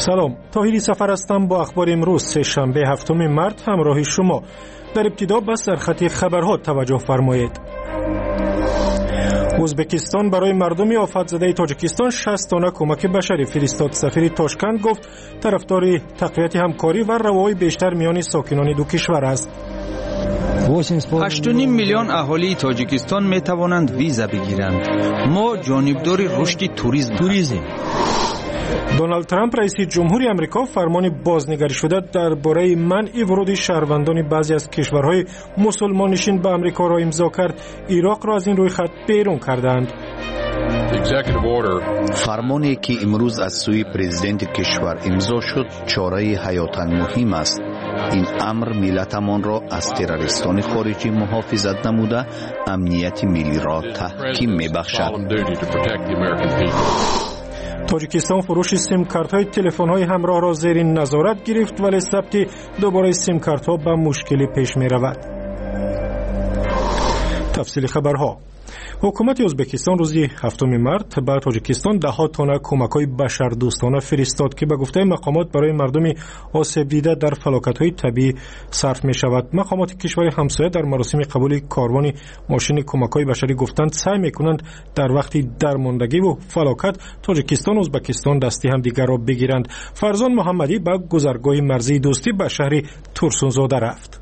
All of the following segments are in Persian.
سلام، طاهری سفر هستم با اخبار امروز سه‌شنبه 7 مارس همراه شما. در ابتدا به سرخط خبرها توجه فرمایید. ازبکستان برای مردم آفت زده تاجیکستان 60 تن کمک بشری فرستاد. سفیر تاشکند گفت طرفدار تقویت همکاری و رواهای بیشتر میان ساکنان دو کشور است. 8.5 میلیون اهالی تاجیکستان می توانند ویزا بگیرند. ما جانبدار رشد توریسم. دونالد ترامپ رئیس جمهوری آمریکا فرمان بازنگری شده درباره منع ورود شهروندان بعضی از کشورهای مسلمان نشین به آمریکا را امضا کرد. عراق را از این روی خط بیرون کردند. فرمانی که امروز از سوی پرزیدنت کشور امضا شد چاره حیاتاً مهم است. این امر ملتمان را از تروریستان خارجی محافظت نموده امنیت ملی را تحکیم می‌بخشد. تاجیکستان فروش سیم کارت های تلفن های همراه را زیر نظارت گرفت، ولی ثبت دوباره سیم کارت ها به مشکلی پیش می رود. تفصیل خبرها. حکومت ازبکستان روز 7 مارس به تاجیکستان 10 تن کمک‌های بشردوستانه فرستاد که به گفته مقامات برای مردم آسیب دیده در فلاکت‌های طبیعی صرف می‌شود. مقامات کشور همسایه در مراسم قبول کاروان ماشین کمک‌های بشری گفتند سعی می‌کنند در وقت درماندگی و فلاکت تاجیکستان و ازبکستان دستی همدیگر را بگیرند. فرزان محمدی به گذرگاه مرزی دوستی به شهر تورسونزاده رفت.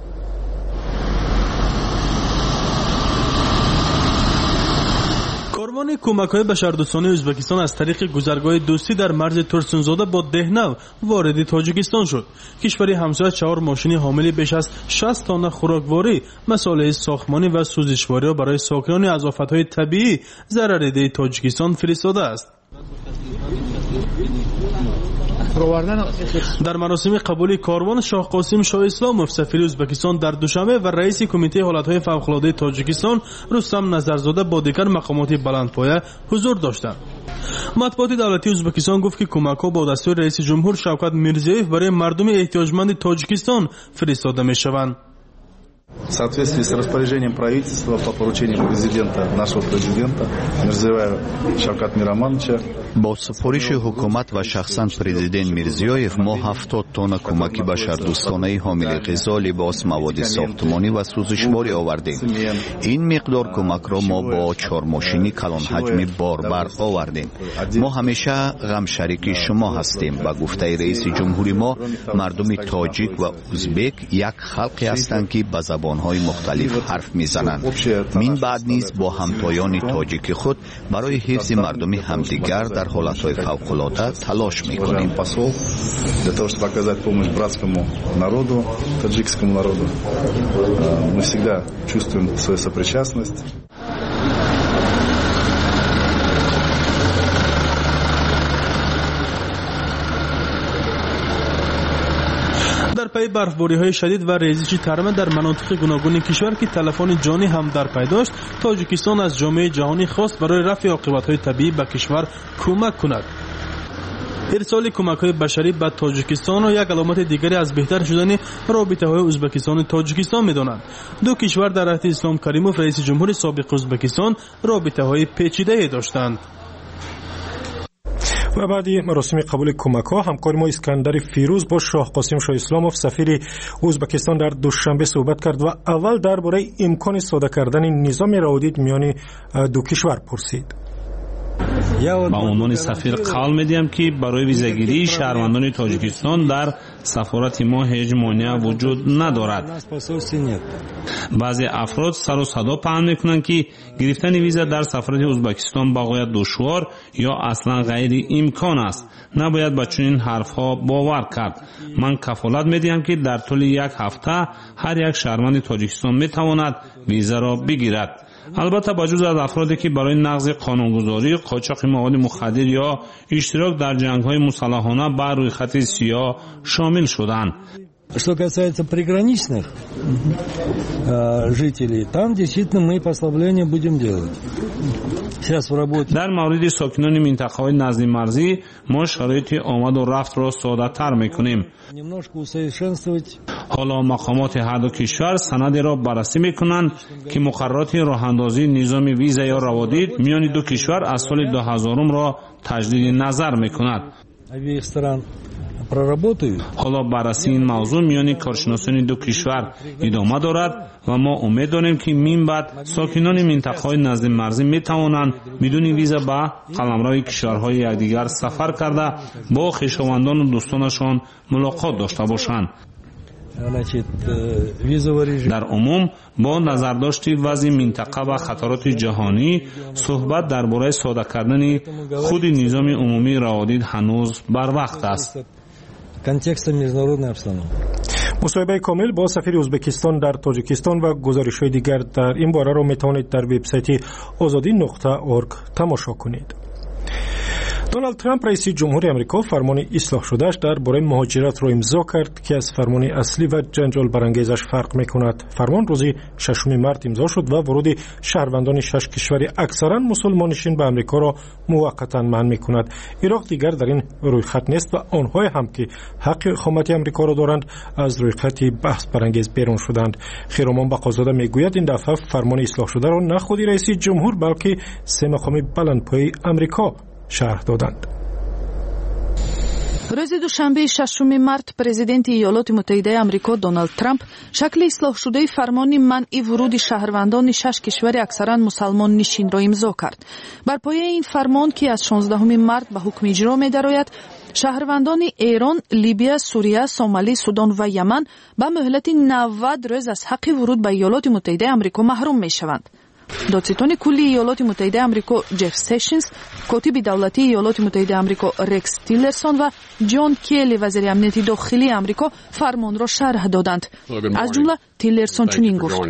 کاروان کمک‌های بشردوستانه ازبکستان از طریق گذرگاه دوستی در مرز تورسونزاده با دهنو وارد تاجیکستان شد. کشور همسایه 4 ماشین حامل بیش از 60 تن خوراکواری، مسائل ساختمانی و سوزشواری را برای ساکنان از آفت‌های طبیعی ضررده تاجیکستان فرستاده است. در مراسم قبول کاروان شاه قاسم شاه اسلاموف سفیر ازبکستان در دوشنبه و رئیس کمیته حالتهای فوق‌العاده تاجیکستان رستم نظرزاده با دیگر مقامات بلندپایه حضور داشتند. مطبوعات دولتی ازبکستان گفت که کمک‌ها با دستور رئیس جمهور شوکت میرزیویف برای مردم احتیاجمند تاجیکستان فرستاده می‌شوند. В соответствии с распоряжением правительства по поручению президента, нашего президента Мирзиёева Шавкат Миромоновича, با سفارش حکومت و شخصا پرزیدنت میرزیویف ما 70 تن کمک بشردوستانه حامل غذا، لباس، مواد ساختمانی و سوزشواری آوردیم. این مقدار کمک را ما با 4 ماشینی کلان حجم باربر آوردیم. ما همیشه غم شریک شما هستیم. با گفته رئیس جمهوری ما مردم تاجیک و ازبک یک خلقی هستند که به زبان‌های مختلف حرف می‌زنند. من بعد نیز با همتایان تاجیک خود برای حفظ مردم همدیگر در حالت‌های فوق‌العاده تلاش می‌کنیم. Для того, чтобы оказать помощь братскому народу, таджикскому народу, мы всегда чувствуем свою сопричастность. در پی برفباری‌های شدید و ریزش ترمه در مناطق گوناگون کشور که تلفن جانی هم در پی داشت، تاجیکستان از جامعه جهانی خواست برای رفع عاقبت‌های طبیعی به کشور کمک کند. ارسال کمک‌های بشری به تاجیکستان را یک علامت دیگری از بهتر شدن رابطه‌های ازبکستان و تاجیکستان می‌دانند. دو کشور در عهد اسلام کریموف رئیس جمهور سابق ازبکستان رابطه‌های پیچیده‌ای داشتند. و بعد مراسم قبول کمک‌ها همکار ما اسکندر فیروز با شاه قاسم شاه اسلاموف سفیر ازبکستان در دوشنبه صحبت کرد و اول درباره امکان ساده کردن نظام روابط میان دو کشور پرسید. با عنوان سفیر قول میدیم که برای ویزاگیری شهروندان تاجیکستان در سفارت ما هیچ مانع وجود ندارد. بعضی افراد سر و صدا پهن میکنند که گرفتن ویزا در سفارت ازبکستان بقایت دشوار یا اصلا غیر امکان است. نباید با چنین حرفها باور کرد. من کفالت میدیم که در طول یک هفته هر یک شهروند تاجیکستان میتواند ویزا را بگیرد. البته بجز از افرادی که برای نقض قانونگذاری، قاچاق مواد مخدر یا اشتراک در جنگ‌های مسلحانه بر روی خط سیاه شامل شدند. Что касается приграничных жителей, там действительно мы послабления будем делать. در مورد ساکنان منطقه‌های نزد مرزی ما شرایط آمد و رفت را ساده‌تر می‌کنیم. حالا مقامات هر دو کشور سند را بررسی می‌کنند که مقررات راه‌اندازی نظام ویزا یا روابط میان دو کشور از سال 2000 را تجدید نظر می‌کند. حالا بررسی این موضوع میان کارشناسان دو کشور ادامه دارد و ما امید داریم که من بعد ساکنان منطقه‌های نزد مرزی میتوانند بدون ویزا به قلمرو کشورهای یکدیگر سفر کرده با خویشاوندان و دوستانشان ملاقات داشته باشند. در عموم با نظرداشت وضع منطقه و خطرات جهانی صحبت درباره ساده کردن خود نظام عمومی روادید هنوز بر وقت است. مصاحبه کامل با سفیر ازبکستان در تاجیکستان و گزارش‌های دیگر در این باره را میتوانید در وبسایت azadi.org تماشا کنید. دونالد ترامپ رئیس جمهوری آمریکا فرمان اصلاح شده‌اش درباره مهاجرت را امضا کرد که از فرمان اصلی و جنجال برانگیزش فرق می‌کند. فرمان روز 6 مارس امضا شد و ورود شهروندان 6 کشور اکثراً مسلمانشین به آمریکا را موقتاً منع می‌کند. عراق دیگر در این رویخط نیست و آنها هم که حق اقامت آمریکا را دارند از رویخط بحث برانگیز بیرون شدند. خیرمان بقازاده میگوید این دفعه فرمان اصلاح شده را نه خود رئیس جمهور بلکه سه مقام بلندپایه آمریکا شرح دادند. روز دوشنبه 6 مارس پرزیدنت ایالات متحده آمریکا دونالد ترامپ شکل اصلاح شده فرمان منع ورود شهروندان 6 کشور اکثرا مسلمان نشین را امضا کرد. بر پایه این فرمان که از 16 مارس به حکم اجرا می‌دراید، شهروندان ایران، لیبی، سوریه، سومالی، سودان و یمن به مهلت 90 روز از حق ورود به ایالات متحده آمریکا محروم می‌شوند. دادستان کلی ایالات متحده آمریکا جف سیشنز، کاتب دولتی ایالات متحده آمریکا رکس تیلرسون و جان کیلی وزیر امنیت داخلی آمریکا فرمان را شرح دادند. از جمله تیلرسون چنین گفت: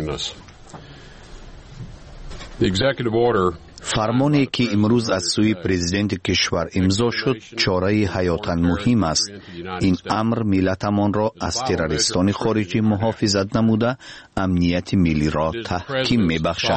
فرمانی که امروز از سوی پرزیدنت کشور امضا شد چاره حیاتاً مهم است. این امر ملتمان را از تروریستان خارجی محافظت نموده امنیت ملی را تحکیم می‌بخشد.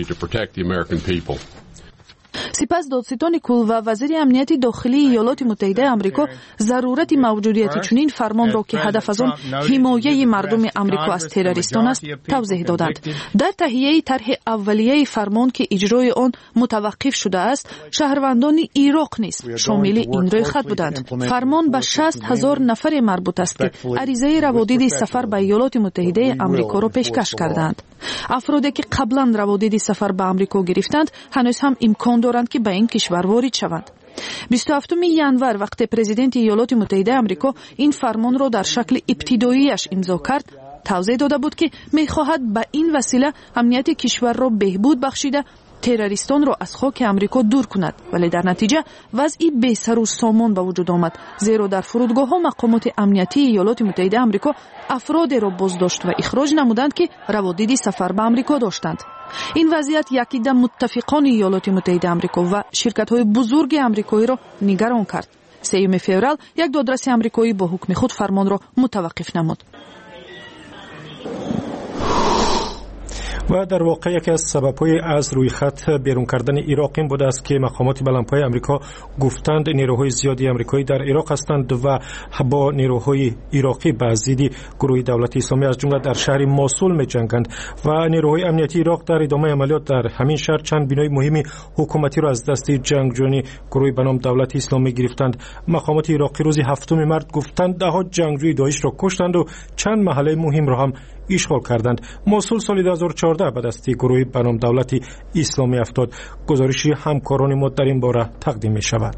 سپس دادستان کل و وزیر امنیت داخلی ایالات متحده آمریکا ضرورت موجودیت چنین فرمان را که هدف از آن حمایت مردم آمریکا از تروریستان است توضیح دادند. در تهیه طرح اولیه فرمان که اجرای آن متوقف شده است، شهروندان عراق نیز شامل این رویخط بودند. فرمان به 60,000 نفر مربوط است که عریضه روادید سفر به ایالات متحده آمریکا را پیشکش کردند. افرادی که قبلا روادید سفر به آمریکا گرفتند هنوز هم امکان دارند که به این کشور وارد شوند. 27 ژانویه وقتی پرزیدنت ایالات متحده آمریکا این فرمان را در شکل ابتداییش امضا کرد، توضیح داده بود که می‌خواهد به این وسیله امنیت کشور را بهبود بخشیده تروریستان را از خاک آمریکا دور کند، ولی در نتیجه وضعی بی‌سر و سامان به وجود آمد، زیرا در فرودگاه‌ها مقامات امنیتی ایالات متحده آمریکا افرادی را بازداشت و اخراج نمودند که روادید سفر به آمریکا داشتند. این وضعیت یکی دم متفقان ایالات متحده آمریکا و شرکت‌های بزرگ آمریکایی را نگران کرد. 3 فوریه یک دادرس آمریکایی با حکم خود فرمان را متوقف نمود. و در واقع یکی از سبب‌های از روی خط بیرون کردن عراق این بوده است که مقامات بلندپایه آمریکا گفتند نیروهای زیادی آمریکایی در عراق هستند و با نیروهای عراقی به ضد گروه دولت اسلامی از جمله در شهر موصول می‌جنگند و نیروهای امنیتی عراق در ادامه عملیات در همین شهر چند بنای مهم حکومتی را از دست جنگجویان گروه به نام دولت اسلامی گرفتند. مقامات عراقی روز 7 مارس گفتند ده‌ها جنگجوی داعش را کشتند و چند محله مهم را هم اشغال کردند. موصول سال 2014 به دست گروه به نام دولت اسلامی افتاد. گزارش همکاران ما در این باره تقدیم می شود.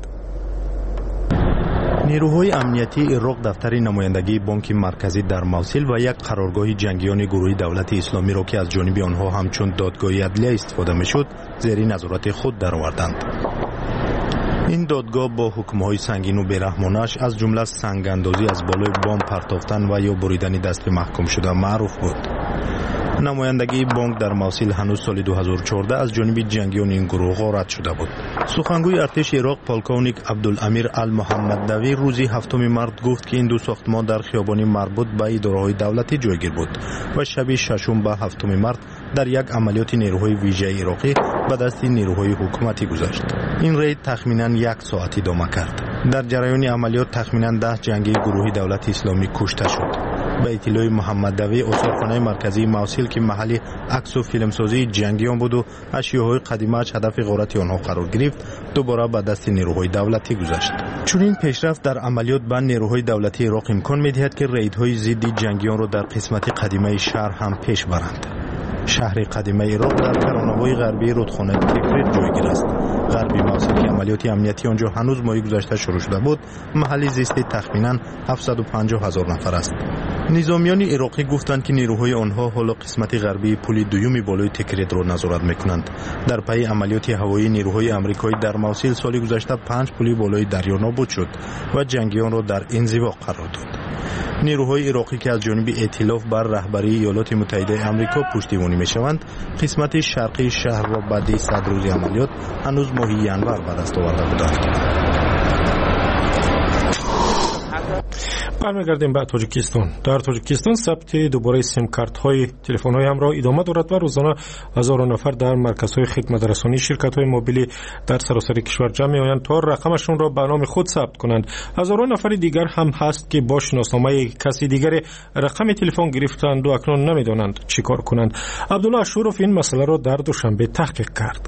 نیروهای امنیتی عراق دفتر نمایندگی بانک مرکزی در موصل و یک قرارگاه جنگیان گروه دولت اسلامی را که از جانب آنها همچون دادگاه عدلیه استفاده میشد زیر نظارت خود درآوردند. این دادگاه با حکم‌های سنگین و بی‌رحمانه‌اش از جمله سنگ‌اندازی از بالای بام پرتافتن و یا بریدن دست محکوم شده معروف بود. نمایندگی بانک در موصل هنوز سال 2014 از جانب جنگیان این گروه رد شده بود. سخنگوی ارتش عراق پالکونیک عبدالامیر المحمدوی روز 7 مارس گفت که این دو ساختمان در خیابانی مربوط به اداره‌های دولتی جایگیر بود و شب 6 به 7 مارس در یک عملیات نیروهای ویژه عراقی به دست نیروهای حکومتی گذشت. این رید تخمیناً 1 ساعت ادامه کرد. در جریان عملیات تخمیناً 10 جنگی گروه دولت اسلامی کشته شد. به اطلاع محمد دوی استادخانه مرکزی موصل که محلی عکس و فیلمسازی جنگیان بود و اشیاءهای قدیمه‌اش هدف غارت آنها قرار گرفت، دوباره به دست نیروهای دولتی گذشت. چون این پیشرفت در عملیات به نیروهای دولتی عراق امکان می‌دهد که ریدهای ضد جنگیان را در قسمت قدیمی شهر هم پیش برند. شهر قدیمی عراق در کرانه‌های غربی رودخانه تکریر جایگیر است. غربی موصل که عملیات امنیتی آنجا هنوز ماه گذشته شروع شده بود، محلی زیستی تخمیناً 750,000 نفر است. نظامیان عراقی گفتند که نیروهای آنها حالا قسمت غربی پل دوم بالای تکرید را نظارت می‌کنند. در پی عملیات هوایی نیروهای آمریکایی در موصل سال گذشته 5 پل بالای دریا نابود شد و جنگیان را در انزوا قرار داد. نیروهای عراقی که از جانب ائتلاف بر رهبری ایالات متحده آمریکا پشتیبانی می‌شوند، قسمت شرقی شهر را بعد 100 روز عملیات هنوز ماه ینور به دست آورده بودند. برمیگردیم به تاجیکستان. در تاجیکستان ثبت دوباره سیم کارت های تلفن های همراه ادامه دارد و روزانه هزاران نفر در مرکزهای خدمت رسانی شرکت های موبیلی در سراسر کشور جمع می‌آیند تا رقمشون را به نام خود ثبت کنند. هزاران نفر دیگر هم هست که با شناسنامه کسی دیگر رقم تلفن گرفتند و اکنون نمی‌دانند چیکار کنند. عبدالله اشورف این مسئله را در دوشنبه تحقیق کرد.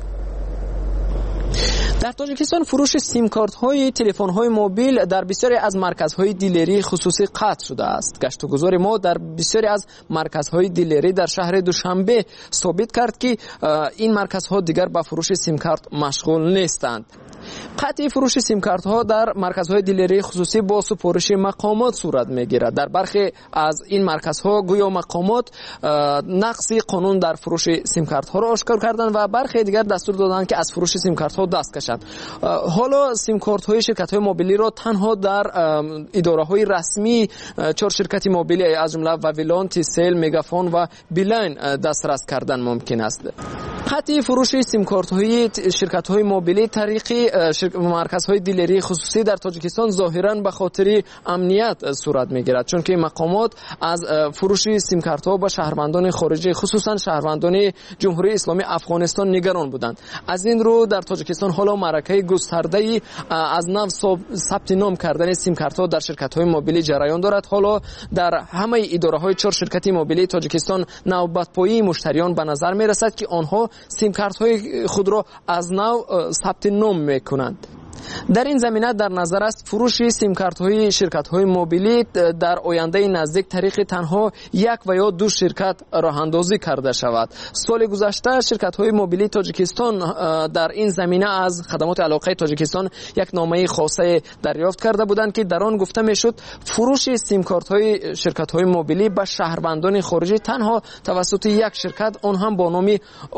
در تاجیکستان فروش سیم کارت های تلفن های موبیل در بسیاری از مرکزهای دیلری خصوصی قطع شده است. گشتگذار ما در بسیاری از مرکزهای دیلری در شهر دوشنبه ثابت کرد که این مرکزها دیگر با فروش سیم کارت مشغول نیستند. قطع فروش سیم کارت ها در مرکزهای دیلری خصوصی با سپارش مقامات صورت میگیرد. در برخی از این مرکزها گویا مقامات نقض قانون در فروش سیم کارت ها را آشکار کردند و برخی دیگر دستور دادند که از فروش سیم کارت ها دست کشند. حالا سیم کارت های شرکت های موبیلی را تنها در اداره های رسمی 4 شرکت موبیلی از جمله واویلان، تیسل، مگافون و بیلاین دسترس کردن ممکن است. قطع فروش سیم کارت های شرکت های موبیلی طریق مرکزهای دیلری خصوصی در تاجیکستان ظاهرا به خاطر امنیت صورت میگیرد، چون که مقامات از فروش سیم کارت ها به شهروندان خارجی خصوصا شهروندان جمهوری اسلامی افغانستان نگران بودند. از این رو در تاجیکستان حالا معرکه گسترده از نو ثبت نام کردن سیم کارت ها در شرکت های موبیلی جریان دارد. حالا در همه اداره های 4 شرکت موبیلی تاجیکستان نوبت‌پایی مشتریان به نظر می رسد که آنها سیم کارت های خود را از نو ثبت نام میکنند. در این زمینه در نظر است فروش سیم کارت های شرکت های موبیلی در آینده نزدیک طریق تنها 1 و یا 2 شرکت راه اندازی کرده شود. سال گذشته شرکت های موبیلی تاجیکستان در این زمینه از خدمات علاقه تاجیکستان یک نامه خاصه دریافت کرده بودند که در آن گفته میشد فروش سیم کارت های شرکت های موبیلی به شهروندان خارجی تنها توسط یک شرکت، آن هم با نام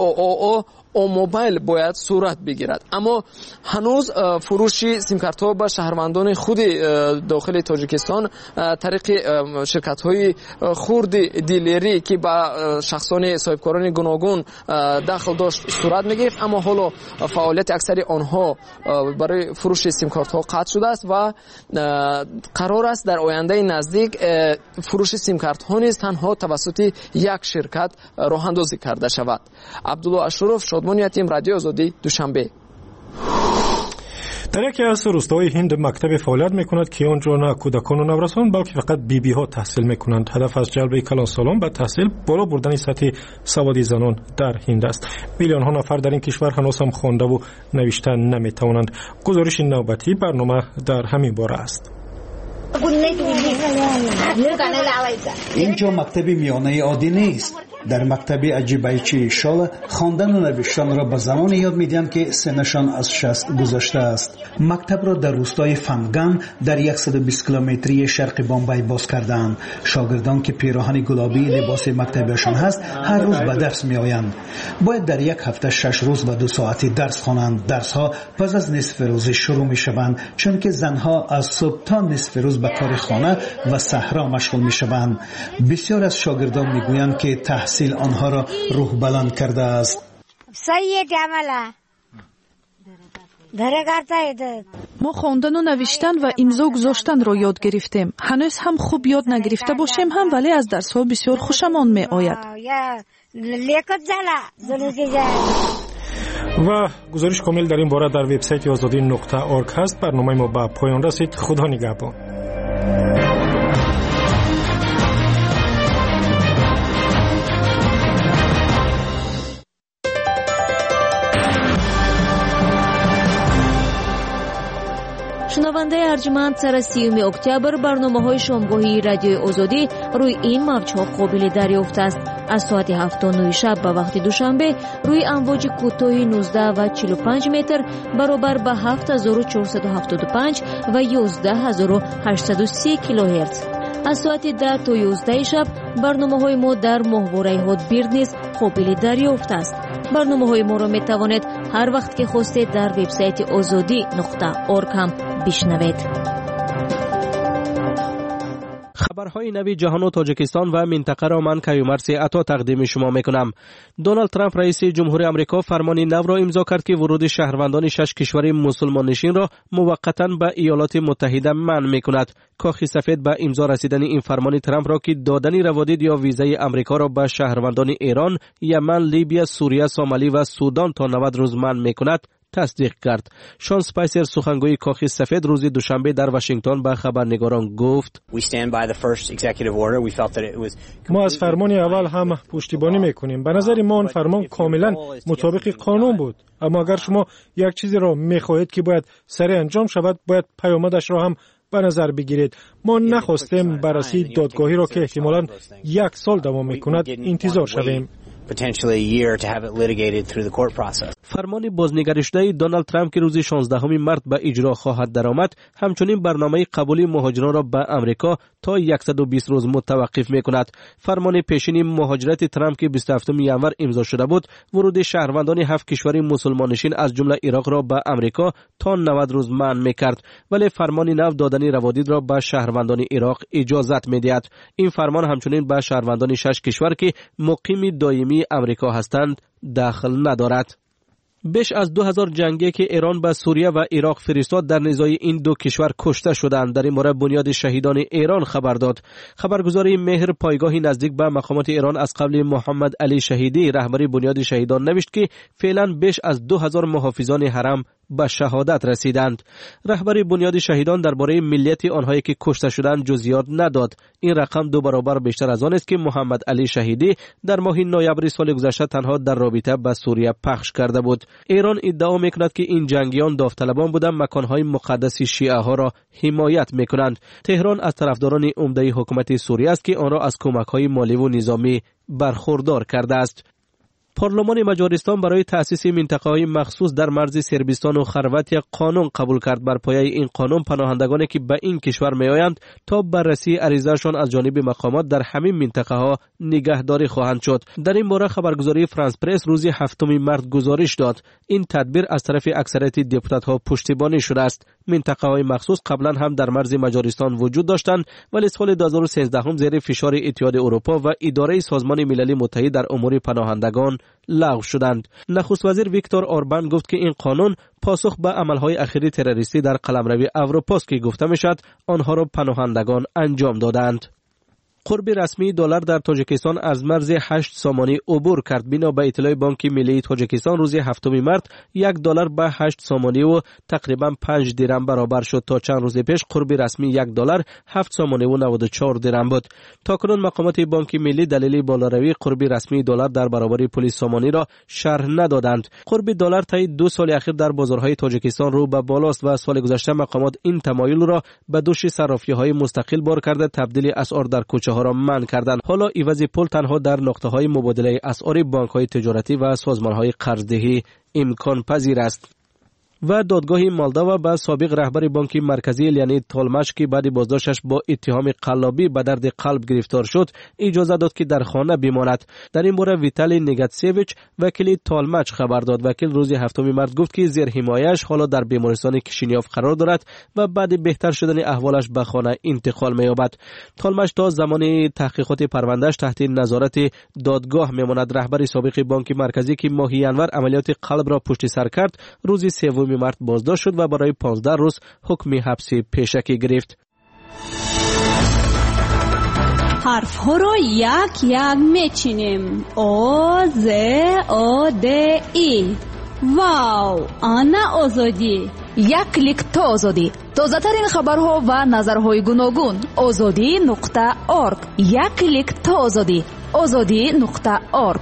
او موبایل باید صورت بگیرد. اما هنوز فروش سیم کارت ها به شهروندان خود داخل تاجیکستان طریق شرکت های خرد دیلری که با شخصان صاحبکاران گوناگون دخل داشت صورت میگرفت، اما حالا فعالیت اکثر آنها برای فروش سیم کارت ها قطع شده است و قرار است در آینده نزدیک فروش سیم کارت ها نیز تنها توسط یک شرکت راه اندازی کرده شود. عبدالله اشورف، شادمان یتیم، رادیو آزادی، دوشنبه. در یکی از روستاهای هند مکتب فعالیت میکند که آنجا نه کودکان و نوجوانان بلکه فقط بیبی ها تحصیل میکنند. هدف از جلب کلانسالان به تحصیل بالا بردن سطح سوادی زنان در هند است. میلیون ها نفر در این کشور هنوز هم خوانده و نوشته نمیتوانند. گزارش نوبتی برنامه در همین باره است. اینجا مکتب میانه عادی نیست. در مکتب عجیبایچی شال خواندن و نوشتن را به زنان یاد میدهند که سنشان از 60 گذشته است. مکتب را در روستای فنگام در 120 کیلومتری شرق بامبای باز کردند. شاگردان که پیراهن گلابی لباس مکتبشان هست هر روز به درس می آیند. باید در یک هفته 6 روز و 2 ساعتی درس خوانند. درس ها پس از نصف روز شروع می شوند، چون که زنها از صبح تا نصف روز به کار خانه و صحرا مشغول می شوند. بسیار از شاگردان می گویند که تحصیل آنها را روح بلند کرده است. ما خواندن و نوشتن و امضا گذاشتن را یاد گرفتیم. هنوز هم خوب یاد نگرفته باشیم هم، ولی از درس ها بسیار خوشمان می آید. و گزارش کامل در این باره در وبسایت azadi.org هست. برنامه ما به پایان رسید. خدا نگهبان. шунавандаи арҷманд сара 30 октябр барномаҳои шомгоҳии радиои озодӣ рӯи ин мавҷҳо қобили дарёфт аст. аз соати 7:09 шаб ба вақти душанбе рӯи амвоҷи кӯтоҳи 19 ва 45 метр баробар ба 7475 ва 11830 килоҳерц. аз соати 10 то 11 шаб барномаҳои мо дар моҳвораи ҳотбирд низ қобили дарёфт аст. барномаҳои моро метавонед ҳар вақт ки хостед дар вебсайти озодӣ.орг ҳам бишнавед. خبرهای نوی جهان و تاجیکستان و منطقه را من کیومرث عطا تقدیم شما میکنم. دونالد ترامپ رئیس جمهوری آمریکا فرمان نو را امضا کرد که ورود شهروندان 6 کشور مسلمان نشین را موقتا به ایالات متحده منع میکند. کاخ سفید به امضا رسیدن این فرمان ترامپ را که دادن روادید یا ویزای آمریکا را به شهروندان ایران، یمن، لیبی، سوریه، سومالی و سودان تا 90 روز منع میکند تصدیق کرد. شان سپایسر سخنگوی کاخ سفید روز دوشنبه در واشنگتن به خبرنگاران گفت: ما از فرمان اول هم پشتیبانی میکنیم. به نظر ما آن فرمان کاملا مطابق قانون بود. اما اگر شما یک چیزی را میخواهید که باید سریع انجام شود، باید پیامدش را هم به نظر بگیرید. ما نخواستیم بررسی دادگاهی را که احتمالاً 1 سال دوام میکند انتظار شویم. فرمان بازنگری دونالد ترامپ که روز 16 مارس به اجرا خواهد درآمد، همچنین برنامه قبولی مهاجران را به آمریکا تا 120 روز متوقف می‌کند. فرمان پیشین مهاجرت ترامپ که 27 ژانویه امضا شده بود، ورود شهروندان 7 کشور مسلمان نشین از جمله عراق را به آمریکا تا 90 روز منع می‌کرد، ولی فرمان نو دادن روادید را به شهروندان عراق اجازت می‌دهد. این فرمان همچنین به شهروندان 6 کشور که مقیم دائمی امریکا هستند دخل ندارد. بیش از 2000 جنگی که ایران به سوریه و عراق فرستاد در نزاع این دو کشور کشته شدند. در این مورد بنیاد شهیدان ایران خبر داد. خبرگزاری مهر پایگاهی نزدیک به مقامات ایران از قبل محمد علی شهیدی رهبری بنیاد شهیدان نوشت که فعلا بیش از 2000 محافظان حرم به شهادت رسیدند. رهبری بنیاد شهیدان درباره ملیت آنهایی که کشته شدند جزئیات نداد. این رقم 2 برابر بیشتر از آن است که محمد علی شهیدی در ماه نوامبر سال گذشته تنها در رابطه با سوریه پخش کرده بود. ایران ادعا میکند که این جنگیان داوطلبان بودند مکانهای مقدس شیعه ها را حمایت میکنند. تهران از طرفداران عمده حکومت سوریه است که آن را از کمک‌های مالی و نظامی برخوردار کرده است. پارلمان مجارستان برای تأسیس منطقه‌های مخصوص در مرز صربستان و خرواتیا قانون قبول کرد. بر پایه این قانون پناهندگانی که به این کشور میآیند تا بررسی عریضه‌شان از جانب مقامات در همین منطقه‌ها نگهداری خواهند شد. در این مورد خبرگزاری فرانس پرس روز 7 مارس گزارش داد. این تدبیر از طرف اکثریت دپوتات‌ها پشتیبانی شده است. منطقه‌های مخصوص قبلا هم در مرز مجارستان وجود داشتند، ولی سال 2013 زیر فشار اتحاد اروپا و اداره سازمان ملل متحد در امور پناهندگان لغو شدند. نخست وزیر ویکتور اوربان گفت که این قانون پاسخ به عملهای اخیری تروریستی در قلمرو اروپا است که گفته میشد آنها را پناهندگان انجام دادند. قرب رسمی دلار در تاجیکستان از مرز 8 سامانی عبور کرد. بنا به اطلاع بانک ملی تاجیکستان روز 7 مارس $1 به 8 سامانی و تقریبا 5 درم برابر شد. تا چند روز پیش قرب رسمی $1 7 سامانی و 94 درم بود. تاکنون مقامات بانک ملی دلیل بالاروی قرب رسمی دلار در برابر پول سامانی را شرح ندادند. قرب دلار طی 2 سال اخیر در بازارهای تاجیکستان رو به بالاست و سال گذشته مقامات این تمایل را به دوش صرافی‌های مستقل بار کرده تبدیل اسعار در کوچه ها را منع کردند. حالا عوض پول تنها در نقطه‌های مبادله اسعار بانک‌های تجارتی و سازمان‌های قرضدهی امکان پذیر است. و دادگاه مالداوا به سابق رهبر بانک مرکزی لیانید تالماش که بعد بازداشتش با اتهام قلابی به درد قلب گرفتار شد اجازه داد که در خانه بماند. در این مورد ویتالی نیگاتسیویچ وکیل تالماش خبر داد. وکیل روز 7 مارس گفت که زیر حمایه‌اش حالا در بیمارستان کشینیوف قرار دارد و بعد بهتر شدن احوالش به خانه انتقال می‌یابد. تالماش تا زمان تحقیقات پروندهش تحت نظارت دادگاه میماند. رهبر سابق بانک مرکزی که ماه ژانویه عملیات قلب را پشت سر کرد روز 3 مارس بازداشت شد و برای 15 روز حکم حبس پیشکی گرفت. حرف ها رو یک یک میچینیم. او ز او د ای. واو، آنا آزادی. یک کلیک تا آزادی. تازه ترین خبرها و نظرهای گوناگون. azadi.org. یک کلیک تا آزادی. azadi.org.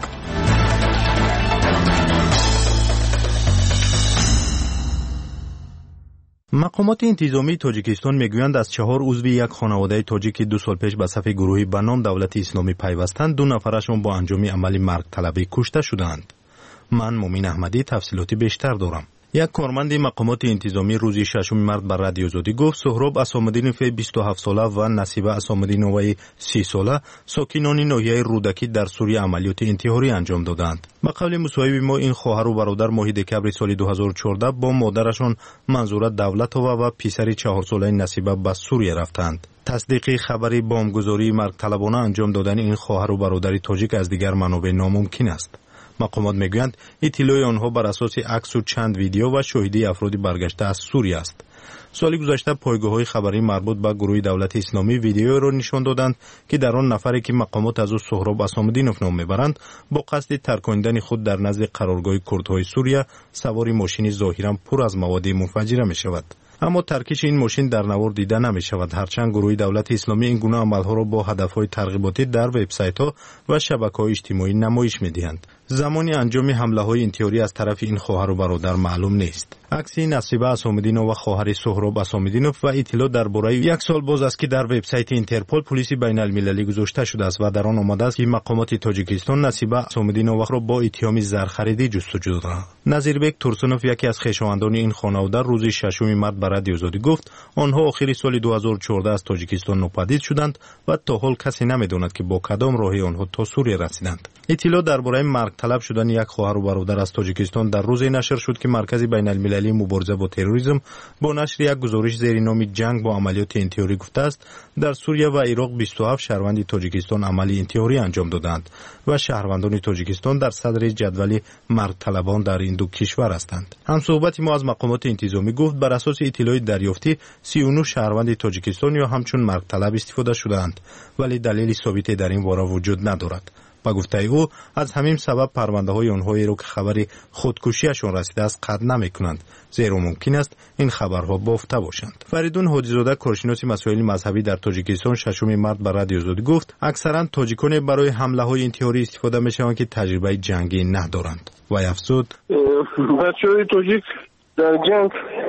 مقامات انتظامی تاجیکستان میگویند از 4 عضو یک خانواده تاجیک 2 سال پیش به صف گروهی به نام دولت اسلامی پیوستند، 2 نفرشان با انجام عمل مرگ طلبی کشته شدند. من مومین احمدی تفصیلات بیشتر دارم. یک کارمند مقامات انتظامی روز 6 مارس بر رادیو آزادی گفت سهراب اسامالدینوف 27 ساله و نصیبه اسامالدینوف 30 ساله ساکنان ناحیه رودکی در سوریه عملیات انتحاری انجام دادند. به قول مصاحب ما این خواهر و برادر ماه دکبر سال 2014 با مادرشان منظوره دولتووا و پسر 4 ساله نصیبه به سوریه رفتند. تصدیق خبری بمبگذاری مرگ طلبانه انجام دادن این خواهر و برادر تاجیک از دیگر منابع ناممکن است. مقامات میگویند اطلاع آنها بر اساس عکس و چند ویدیو و شاهدی افرادی برگشته از سوریه است. سال گذشته پایگاه‌های خبری مربوط به گروه دولت اسلامی ویدیو را نشان دادند که در آن نفری که مقامات از او سهراب اسامالدینوف نام میبرند با قصد ترکاندن خود در نزد قرارگاه کردهای سوریه سوار ماشین ظاهرا پر از مواد منفجره میشود. اما ترکیش این ماشین در نوار دیده نمی شود، هرچند گروه دولت اسلامی این گونه عملها را با هدفهای ترغیباتی در وبسایت‌ها و شبکه‌های اجتماعی نمایش می‌دهند. زمان انجام حمله‌های انتحاری از طرف این خواهر و برادر معلوم نیست. عکس نصیبه اسامالدینوف و خواهر سهراب اسامالدینوف و اطلاع درباره 1 سال باز است که در وبسایت اینترپل پلیس بین‌المللی گذاشته شده است و در آن آمده است که مقامات تاجیکستان نصیبه اسامالدینوف را با اتهام زرخریدی جستجو دارند. نظیربک تورسونوف یکی از خویشاوندان این خانواده روز 6 مارس به رادیو آزادی گفت آنها آخر سال 2014 از تاجیکستان ناپدید شدند و تا حال کسی نمی‌داند که با کدام راهی آنها تا سوریه رسیدند. اطلاع درباره مرگ طلب شدن یک خواهر و برادر از تاجیکستان در روزی نشر شد که مرکز بین‌المللی مبارزه با تروریسم با نشر یک گزارش زیر نام جنگ با عملیات انتحاری گفته است در سوریه و عراق 27 شهروند تاجیکستان عملی انتحاری انجام دادند و شهروندان تاجیکستان در صدر جدول مرگ طلبان در این دو کشور هستند. همصحبت ما از مقامات انتظامی گفت بر اساس اطلاعات دریافتی 39 شهروند تاجیکستان یا همچون مرگ طلب استفاده شدند، ولی دلیل ثابتی در این باره وجود ندارد. با گفته او از همین سبب پرونده‌های آنهایی را که خبر خودکشیشان رسیده است قطع نمی‌کنند، زیرا ممکن است این خبرها بافته باشند. فریدون حاجی‌زاده کارشناس مسائل مذهبی در تاجیکستان 6 مارس به رادیو آزادی گفت اکثرا تاجیکان برای حمله‌های انتحاری استفاده می‌شوند که تجربه جنگی ندارند. و افزود بچه‌های تاجیک در جنگ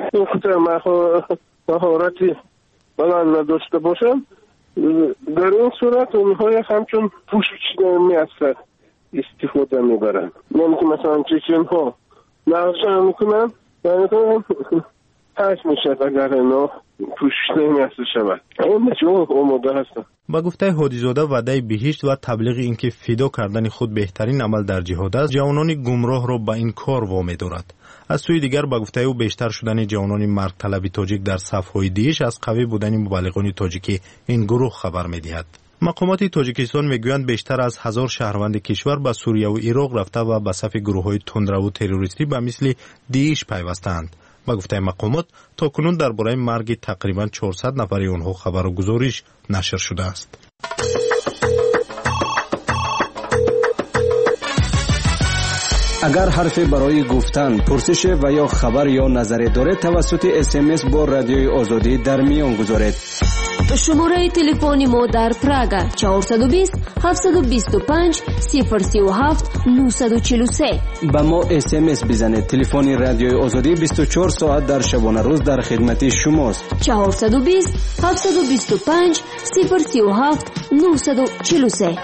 مهارتی بلند نداشته باشند، در این صورت اونها همچون پوشیدنی از استفاده میبرن. یعنی که مثلا چچن ها نقشه میکنن پس میشه اگر اینا پوشیدنی از شود. این بچه آماده هستن. با گفته حاجی‌زاده وعده بهشت و تبلیغ اینکه فدا کردن خود بهترین عمل در جهاد است جوانان گمراه را به این کار وامی دارد. از سوی دیگر با گفته او بیشتر شدن جوانان مرگ طلبی تاجیک در صف‌های دیش از قوی بودن مبلغان تاجیکی این گروه خبر می‌دهد. مقامات تاجیکستان میگویند بیشتر از 1000 شهروند کشور به سوریه و عراق رفته و به صف گروه‌های تندرو تروریستی به مثل دیش پیوستند. با گفته مقامات تاکنون درباره مرگ تقریبا 400 نفر آنها خبر و گزارش نشر شده است. اگر حرفی برای گفتن، پرسش و یا خبر یا نظری دارید توسط SMS با رادیوی آزادی در میان گذارید. شماره تلفن ما در پراگ 420 725 037 943. با ما SMS بزنید. تلفن رادیوی آزادی 24 ساعت در شبانه روز در خدمت شماست. 420 725 037 943.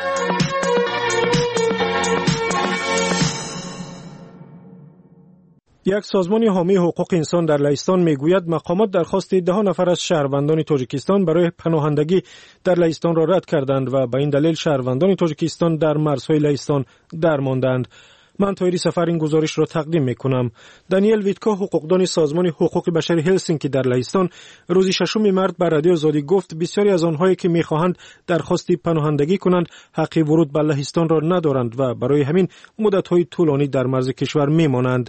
یک سازمان حامی حقوق انسان در لهستان میگوید مقامات درخواست 10 نفر از شهروندان تاجیکستان برای پناهندگی در لهستان را رد کردند و به این دلیل شهروندان تاجیکستان در مرزهای لهستان درماندند. من تایری سفر این گزارش را تقدیم میکنم. دانیل ویتکا حقوقدان سازمان حقوق بشری هلسینکی در لهستان روز 6 مارس به رادیو آزادی گفت بسیاری از آنهایی که میخواهند درخواست پناهندگی کنند حق ورود به لهستان را ندارند و برای همین مدت‌های طولانی در مرز کشور میمانند.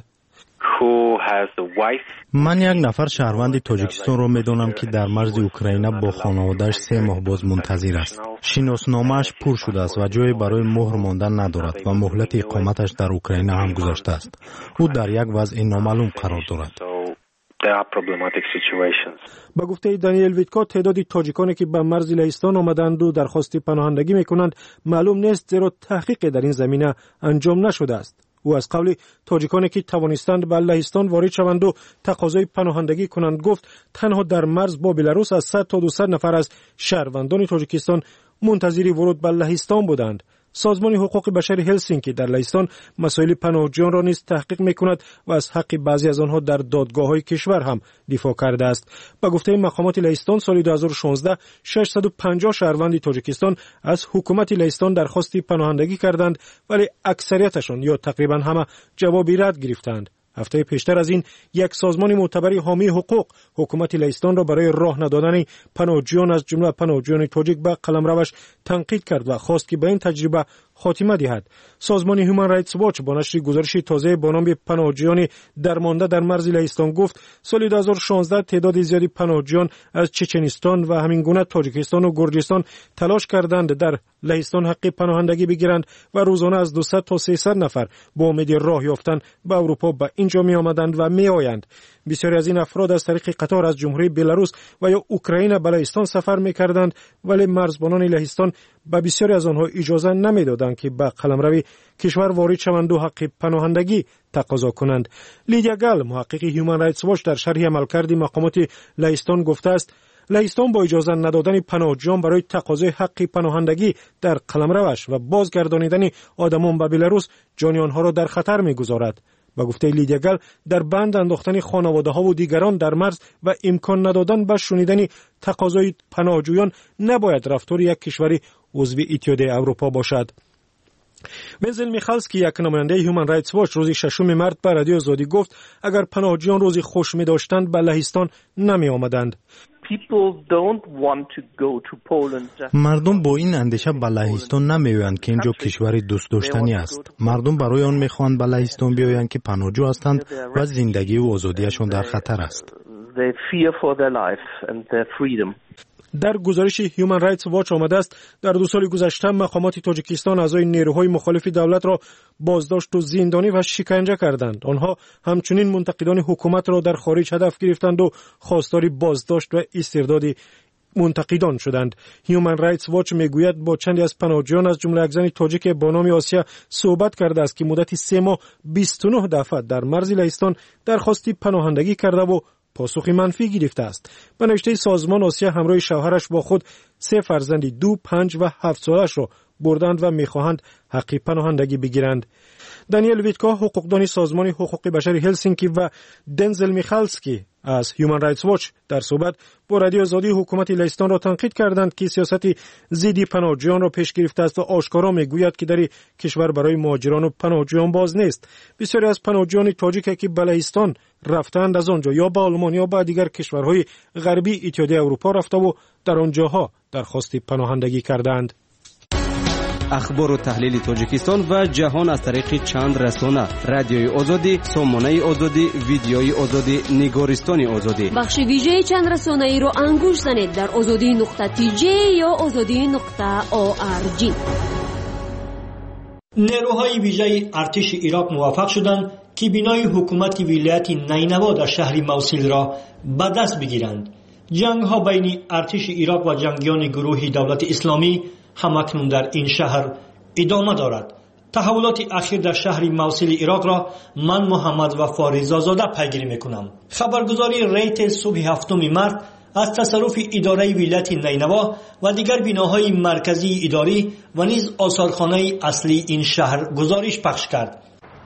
من یک نفر شهروند تاجیکستان را میدانم که در مرز اوکراین با خانواده‌اش 3 ماه باز منتظر است. شناسنامه‌اش پر شده است و جایی برای مهر ماندن ندارد و مهلت اقامتش در اوکراین هم گذشته است. او در یک وضع نامعلوم قرار دارد. با گفته دانیل ویتکا تعداد تاجیکانی که به مرز لهستان آمدند و درخواست پناهندگی میکنند معلوم نیست، زیرا تحقیق در این زمینه انجام نشده است. او از قول تاجیکانی که توانستند به لهستان وارد شوند و تقاضای پناهندگی کنند گفت تنها در مرز با بلاروس از 100 تا 200 نفر از شهروندان تاجیکستان منتظر ورود به لهستان بودند. سازمان حقوق بشر هلسینکی در لهستان مسائل پناهجویان را نیز تحقیق می‌کند و از حق بعضی از آنها در دادگاه‌های کشور هم دفاع کرده است. با گفته مقامات لهستان سال 2016 650 شهروند تاجیکستان از حکومت لهستان درخواست پناهندگی کردند ولی اکثریتشان یا تقریبا همه جوابی رد گرفتند. هفته پیشتر از این یک سازمان معتبر حامی حقوق حکومت لهستان را برای راه ندادن پناهجویان از جمله پناهجویان تاجیک به قلمروش تنقید کرد و خواست که به این تجربه خاتمه دهد. سازمان هیومن رایتس واچ با نشر گزارش تازه با نام پناهجویان درمانده در مرز لهستان گفت سال 2016 تعداد زیادی پناهجویان از چچنستان و همین گونه تاجیکستان و گرجستان تلاش کردند در لهستان حق پناهندگی بگیرند و روزانه از 200 تا 300 نفر با امید راه یافتن به اروپا به اینجا می آمدند و می آیند. بسیاری از این افراد از طریق قطار از جمهوری بلاروس و یا اوکراین به لهستان سفر می کردند ولی مرزبانان لهستان به بسیاری از آنها اجازه نمی دادند که به قلمرو کشور وارد شوند و حق پناهندگی تقاضا کنند. لیدیا گل محقق هیومن رایتس واچ در شرح عملکرد مقامات لهستان گفته است لهستان با اجازه ندادن پناهجویان برای تقاضای حق پناهندگی در قلمروش و بازگردانیدن آدمان به بلاروس جان آنها را در خطر می‌گذارد. با گفته لیدیا گل در بند انداختن خانواده‌ها و دیگران در مرز و امکان ندادن به شنیدن تقاضای پناهجویان نباید رفتار یک کشور عضو اتحادیه اروپا باشد. منزل میخالسکی یک نماینده هیومن رایتس واچ روز 6 مارس به رادیو آزادی گفت اگر پناهجویان روزی خوش می داشتند به لهستان نمی آمدند. مردم با این اندیشه به لهستان نمی‌آیند که اینجا کشور دوست داشتنی است. مردم برای آن می‌خواهند به لهستان بیایند که پناهجو هستند و زندگی و آزادیشان در خطر است. در گزارش هیومن رایتس واچ آمده است در 2 سال گذشته مقامات تاجیکستان اعضای نیروهای مخالف دولت را بازداشت و زندانی و شکنجه کردند. آنها همچنین منتقدان حکومت را در خارج هدف گرفتند و خواستار بازداشت و استرداد منتقدان شدند. هیومن رایتس واچ میگوید با چندی از پناهجویان از جمله یک زن تاجیک با نام آسیا صحبت کرده است که مدت 3 ماه 29 دفعه در مرز لهستان درخواست پناهندگی کرده و پاسخی منفی گرفته است. به نوشته سازمان آسیا همراه شوهرش با خود 3 فرزند 2، 5 و 7 سالش را بردند و میخواهند حق پناهندگی بگیرند. دانیل ویتکا حقوقدان سازمان حقوق بشر هلسینکی و دنزل میخالسکی از هیومن رایتس واچ در صحبت با رادیو آزادی حکومت لهستان را تنقید کردند که سیاست ضد پناهجویان را پیش گرفته است و آشکارا میگوید که در کشور برای مهاجران و پناهجویان باز نیست. بسیاری از پناهجویان تاجیک که به لهستان رفتند از آنجا یا به آلمان یا به دیگر کشورهای غربی اتحادیه اروپا رفته و در آنجاها درخواست پناهندگی کردند. اخبار و تحلیل تاجیکستان و جهان از طریق چند رسانه: رادیوی آزادی، سامانه آزادی، ویدیوی آزادی، نگارستان آزادی. بخش ویژه چند رسانه‌ای رو انگوش زنید در azadi.tj یا azadi.org. نیروهای ویژه ارتش عراق موفق شدند که بنای حکومت ولایت نینوا در شهر موصل را به دست بگیرند. جنگ ها بین ارتش عراق و جنگیان گروه دولت اسلامی همکنون در این شهر ادامه دارد. تحولات اخیر در شهر موصل عراق را من محمد وفا رضازاده پیگیری میکنم. خبرگزاری ریت صبح 7 مارس از تصرف اداره ولایت نینوا و دیگر بناهای مرکزی اداری و نیز آثارخانه اصلی این شهر گزارش پخش کرد.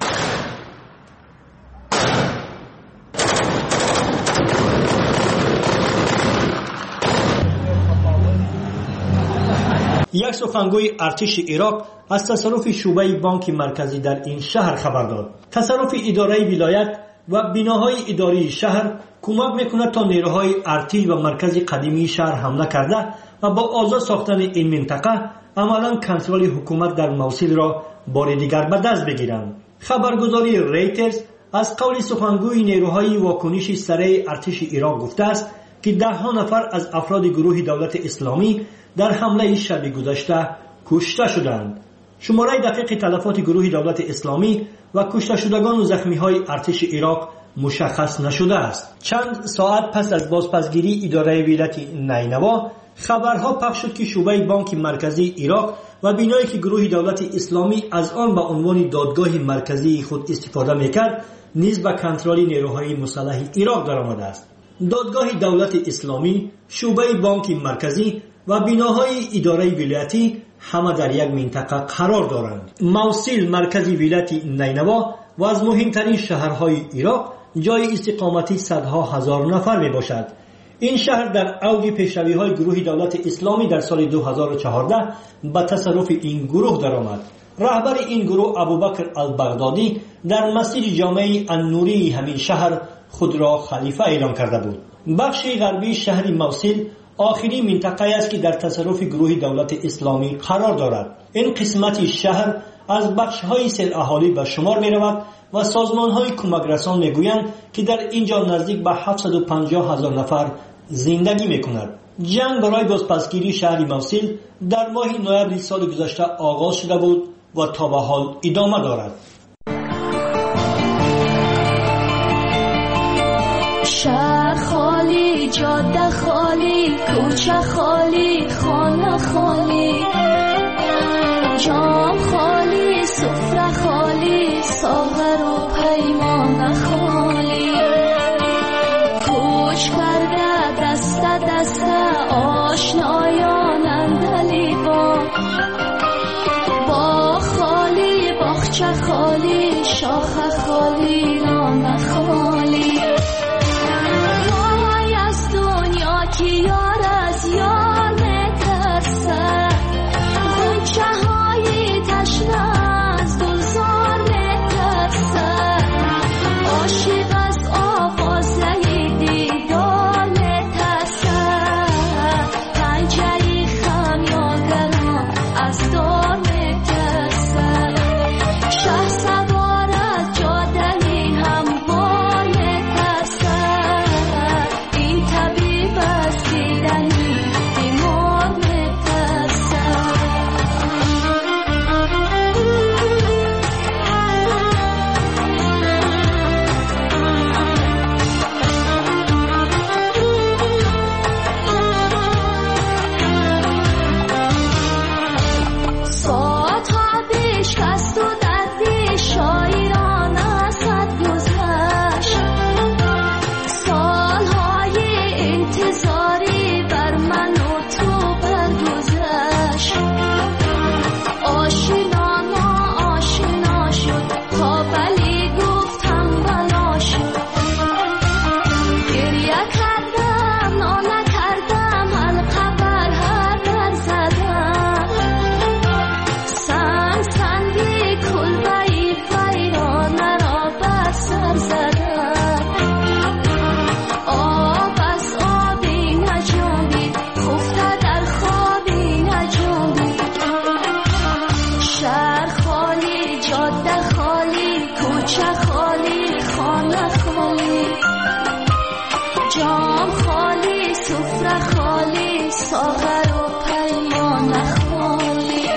یک سخنگوی ارتش عراق از تصرف شعبه بانک مرکزی در این شهر خبر داد. تصرف اداره ولایت و بناهای اداری شهر کمک میکند تا نیروهای ارتش و مرکز قدیمی شهر حمله کرده و با آزاد ساختن این منطقه عملاً کنترل حکومت در موصل را بار دیگر به دست بگیرند. خبرگزاری ریترز از قول سخنگوی نیروهای واکنش سریع ارتش عراق گفته است که 10 نفر از افراد گروه دولت اسلامی در حمله شب گذشته کشته شدند. شماره دقیق تلفات گروه دولت اسلامی و کشته شدگان و زخمی‌های ارتش عراق مشخص نشده است. چند ساعت پس از بازپسگیری اداره ولایت نینوا، خبرها پخش شد که شعبه بانک مرکزی عراق و بینایی که گروه دولت اسلامی از آن به عنوان دادگاه مرکزی خود استفاده میکرد نیز به کنترل نیروهای مسلح عراق درآمده است. دادگاه دولت اسلامی، شعبه بانک مرکزی و بناهای اداره ولایتی همه در یک منطقه قرار دارند. موصل مرکزی ولایت نینوا و از مهمترین شهرهای عراق جای استقامتی صدها هزار نفر می باشد. این شهر در اوج پیشروی‌های گروه دولت اسلامی در سال 2014 به تصرف این گروه درآمد. رهبر این گروه ابوبکر البغدادی در مسجد جامع النوری همین شهر خود را خلیفه اعلام کرده بود. بخش غربی شهر موصل آخرین منطقه است که در تصرف گروه دولت اسلامی قرار دارد. این قسمت شهر از بخش‌های سراحالی به شمار می‌رود و سازمان‌های کمک‌رسان می‌گویند که در اینجا نزدیک به 750,000 نفر زندگی می‌کنند. جنگ برای بازپسگیری شهر موصل در ماه نوامبر سال گذشته آغاز شده بود و تا به حال ادامه دارد. شهر خالی، جاده خالی، کوچه خالی، خانه خالی، جام خالی، سفره خالی، ساغر و پیمان خالی، کوچ کرده دسته دسته آشنایان اندلی با خالی، باغچه خالی، شاخه خالی، رانه خالی. وای از دنیا که یار از یار نترسه، غنچه های تشنه از گلزار نترسه، عاشق از آوازه دیدار نترسه، پنجه خمیازگران از دار نترسه، شه سوار از جاده هموار نترسه، این طبیب از دیدنی بیمار نترسه. ساعتها بشکست و دردی شاعران ازت گذشت، سالهای انتظاری بر من و تو برگذشت، آشنا ناآشنا شد تا ولی گفتم بلا شد، گریه کردم ناله کردم حلقه بر هر در زدم، سنگ سنگی کلبه‌ای ویرانه را بر سر زدم، آب از آبی نجنبید خفته در خوابی نجنبید، شهر خالی، جاده خالی، کوچه خالی، خانه خالی، جام خالی، سفره خالی، ساغر و پیمان خالی.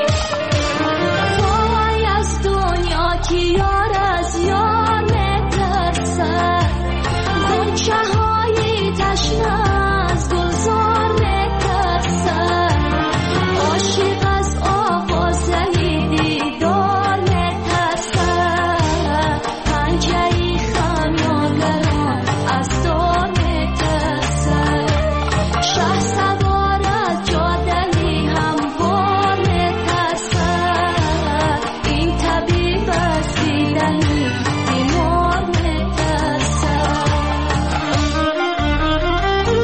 وای از دنیا که یار از یار نترسه، غنچه های تشنه از گلزار نترسه، عاشق از آوازه دیدار نترسه، پنجه خمیازگران از دار نترسه، شه سوار از جاده هموار نترسه، این طبیب از دیدنی بیمار نترسه.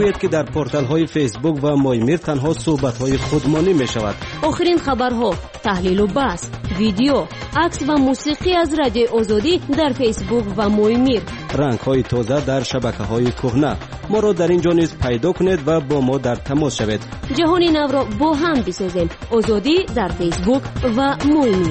نکنید که در پورتال های فیسبوک و مایمیر تنها صحبت های خودمانی می شود. آخرین خبرها، تحلیل و بحث، ویدیو، عکس و موسیقی از رادیو آزادی در فیسبوک و مایمیر. رنگ های تازه در شبکه های کهنه. ما را در اینجا نیز پیدا کنید و با ما در تماس شوید. جهان نو را با هم بسازیم. آزادی در فیسبوک و مایمیر.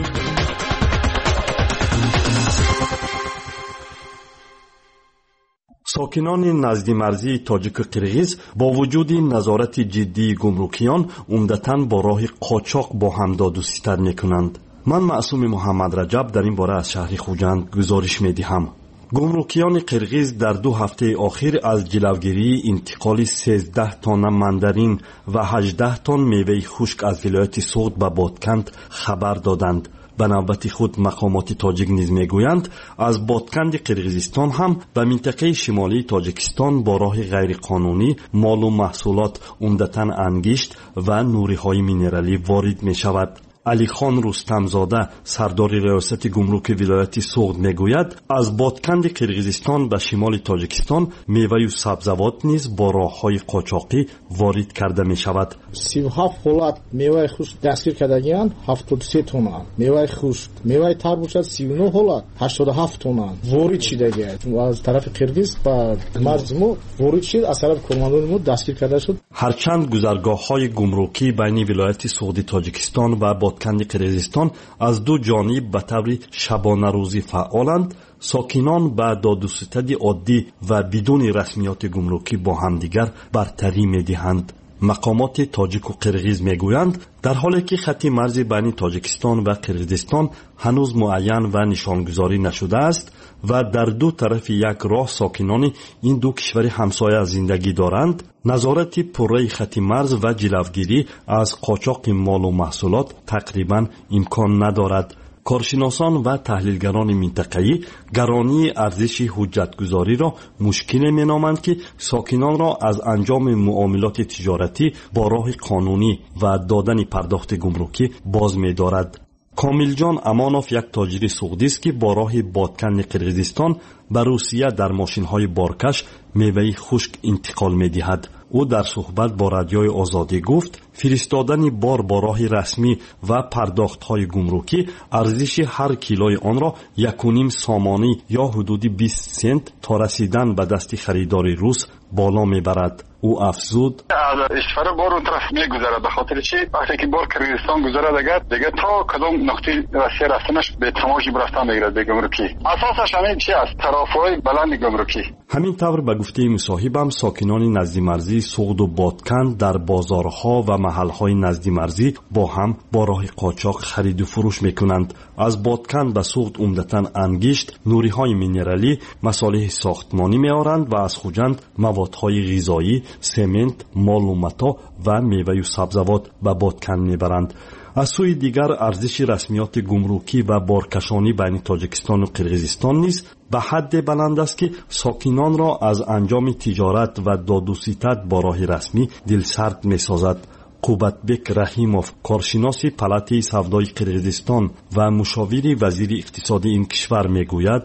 ساکنان نزد مرزی تاجیک و قرغیز با وجود نظارت جدی گمرکیان عمدتاً با راه قاچاق با هم داد و ستد میکنند. من معصوم محمد رجب در این باره از شهر خوجند گزارش میدهم. گمرکیان قرغیز در 2 هفته اخیر از جلوگیری انتقال 13 تن ماندارین و 18 تن میوه خشک از ولایت سوغد به بادکند خبر دادند. به نوبت خود مقامات تاجیک نیز میگویند از بادکند قرغیزستان هم به منطقه شمالی تاجیکستان با راه غیرقانونی مال و محصولات عمدتاً انگشت و نوری‌های مینرالی وارد میشود. علی خان رستمزاده سردار ریاست گمرک ولایت سوغد میگوید از بادکند قرغیزستان به شمال تاجیکستان میوه و سبزیجات نیز با راه‌های قاچاقی وارد کرده میشود. 37 حالت میوه خشک دستگیر کردگی‌اند، 73 تن. میوه خشک، میوه تربوز 39 حالت، 87 تن وارد شدگی‌اند. از طرف قرغیز به مرز ما وارد شد، از طرف کارمندان ما دستگیر کرده شد. هرچند گذرگاه‌های گمرکی بین ولایت سوغد تاجیکستان و بادکند قرغیزستان از 2 جانب به طور شبانه روزی فعالند، ساکنان به داد و ستد عادی و بدون رسمیات گمرکی با همدیگر برتری می‌دهند. مقامات تاجیک و قرغیز میگویند در حالی که خط مرز بین تاجیکستان و قرغیزستان هنوز معین و نشانگذاری نشده است و در 2 طرف یک راه ساکنان این 2 کشور همسایه زندگی دارند، نظارت پره خط مرز و جلوگیری از قاچاق مال و محصولات تقریبا امکان ندارد. کارشناسان و تحلیلگران منطقه‌ای گرانی ارزش حجتگذاری را مشکل می‌نامند که ساکنان را از انجام معاملات تجارتی با راه قانونی و دادن پرداخت گمرکی باز می‌دارد. کامل جان امانوف یک تاجر سوغدی است که با راه بادکند قرغیزستان به روسیه در ماشین‌های بارکش میوه خشک انتقال می‌دهد. او در صحبت با رادیوی آزادی گفت فرستادن بار با راه رسمی و پرداخت‌های گمرکی ارزش هر کیلوی آن را 1.5 سامانی یا حدود 20 سنت تا رسیدن به دست خریدار روس بالا میبرد. او افزود اشتفاره بار اون طرف میگذره، به خاطر چی وقتی که بار قرغیزستان گذره دیگه تا کدام نقطه روسیه رفتنش به تماشی برفتن میگیره به گمرکی. اساسش همین چی است؟ طرفای بلند گمرکی. همین طور به گفته مصاحبم ساکنان نزد مرزی سوغد و بادکند در بازارها و محلهای نزد مرزی با هم با راه قاچاق خرید و فروش میکنند. از بادکند به سوغد عمدتاً انگشت، نوری‌های مینرالی، مصالح ساختمانی میآورند و از خوجند موادهای غذایی، سمنت، مال و متا و میوه و سبزیجات به بادکند میبرند. از سوی دیگر ارزش رسمیات گمرکی و بارکشانی بین تاجیکستان و قرغیزستان نیز به حد بلند است که ساکنان را از انجام تجارت و داد و ستد با راه رسمی دلسرد میسازد. قوبتبک رحیموف کارشناس پالاتای سودای قرغیزستان و مشاور وزیر اقتصاد این کشور میگوید